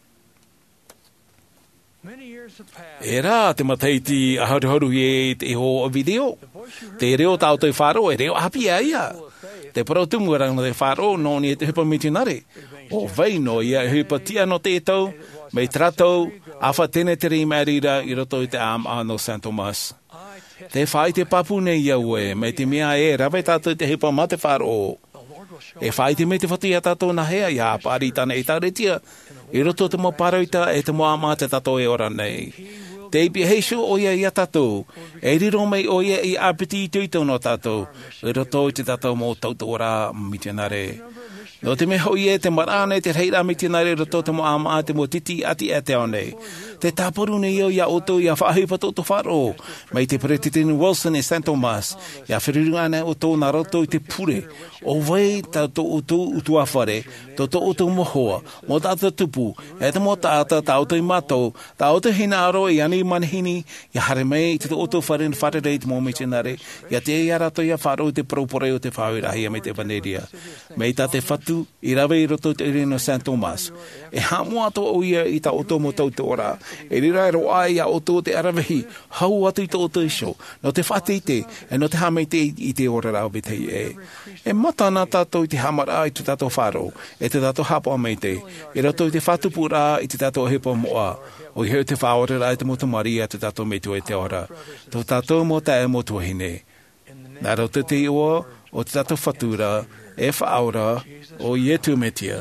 E rā, te mataiti aharuharu e te ho o video. Te reo tau tau wharo, e reo hapi a ia. Te parautumu rang no te wharo, no ni e te hupa mitinare. O vei no ia e hupa tia no te tau, mei tratou, awha tene te rimarira i roto i te am no Saint Thomas. Te whai te papu nei iau e, mei te mea e, rawe tātou te hupa ma te wharo. E whai te me te whatia tātou na hea, ia pāri tāna e tāretia. I roto te mo paraita e te mo ama te tātou e ora nei. Te ipi heisho o ia ia tātou. E riro mei o ia i apiti i tuitau no tātou. I roto i te tātou mo tautou ora mitinare. No te me hoi e te marane te reira mitinare roto te mo ama te mo titi ati e te nei. Te tāporu nei o ia oto ia whaahipa tō wharo. Mai te President Wilson e Saint Thomas. Ia whirirunga nei o tō na roto i te pure. O wei tātou utu utua whare. Tō tō utu mohoa. Mo tātou tupu. E te mo tāta tātou i matou. Tātou hina aro i ani manihini. Ia hare mei i te utu whare na whare rei te mo mitinare. Ia te ia rato ia wharo i te propore o te whawirahi a me te vaneria. Mei tā te whatu i rawe i roto te no Saint Thomas. E hamu ato o ia i ta oto mo tau te ora. E rira e roa i a oto te arawehi. Hau atu i ta oto iso. No te whate i te. E no te hame te i te ora rau betei e. E matana tātou i te hamara i te tātou wharo. E te tātou hapo a mei te. E roto i te whatupu rā i te tātou hepa moa. O i heu te whaore rā i te motu maria te tātou meitu e te ora. Tō tātou mo ta e mo tuahine. Nā roto te iwa o te tātou whatura. E whaora o ietu metia.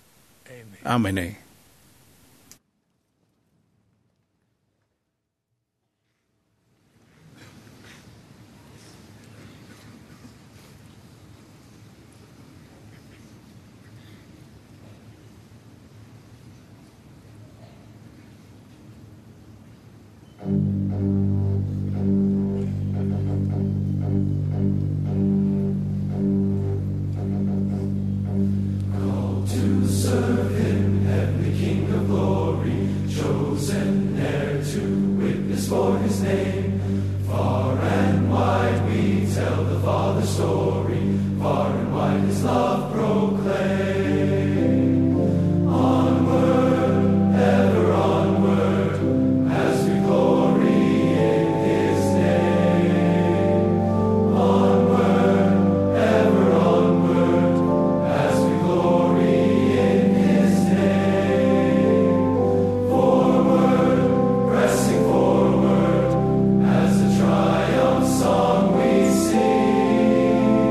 Amen. Song we sing.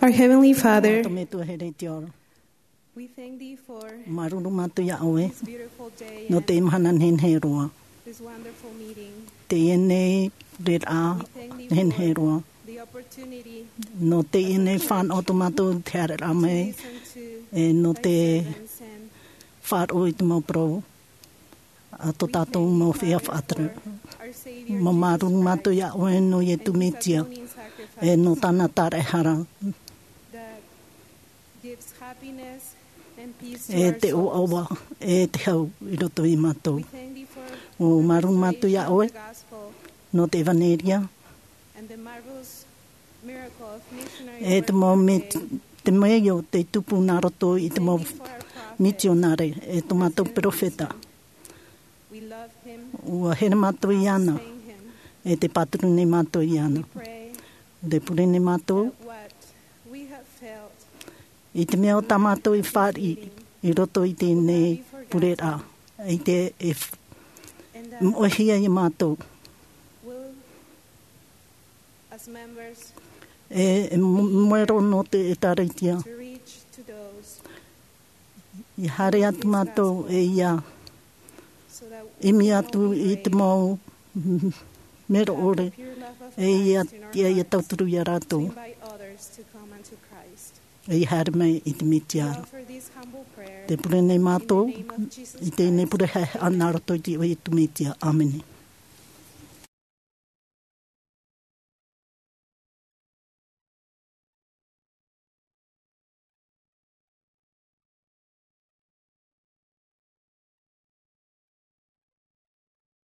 Our Heavenly Father, we thank Thee for this beautiful day and this wonderful meeting. We thank Thee for the opportunity no te ine fan automato ter ame e no te far o it mo pro ato tato mo fia fatra mo marun mato ya o no ye tu metia e no tana tare hara e te o awa e te hau i roto i mato o marun mato ya o no te vaneria e te mo me te meo te tupu na roto i te mo misionare e te mato profeta ua here mato i ana e te patrune mato i ana te purene mato i te meo tamato i whari i roto i te nei purera i te e mohia i mato e e moero no te e taraitia i hare atu matou e ia e mi atu i te mau mero ore e ia tia ia tauturu ia ratou e i hare mai i te mitiara te pure nei matou i te nei pure hei anarato i te o i tu mitia. Amen.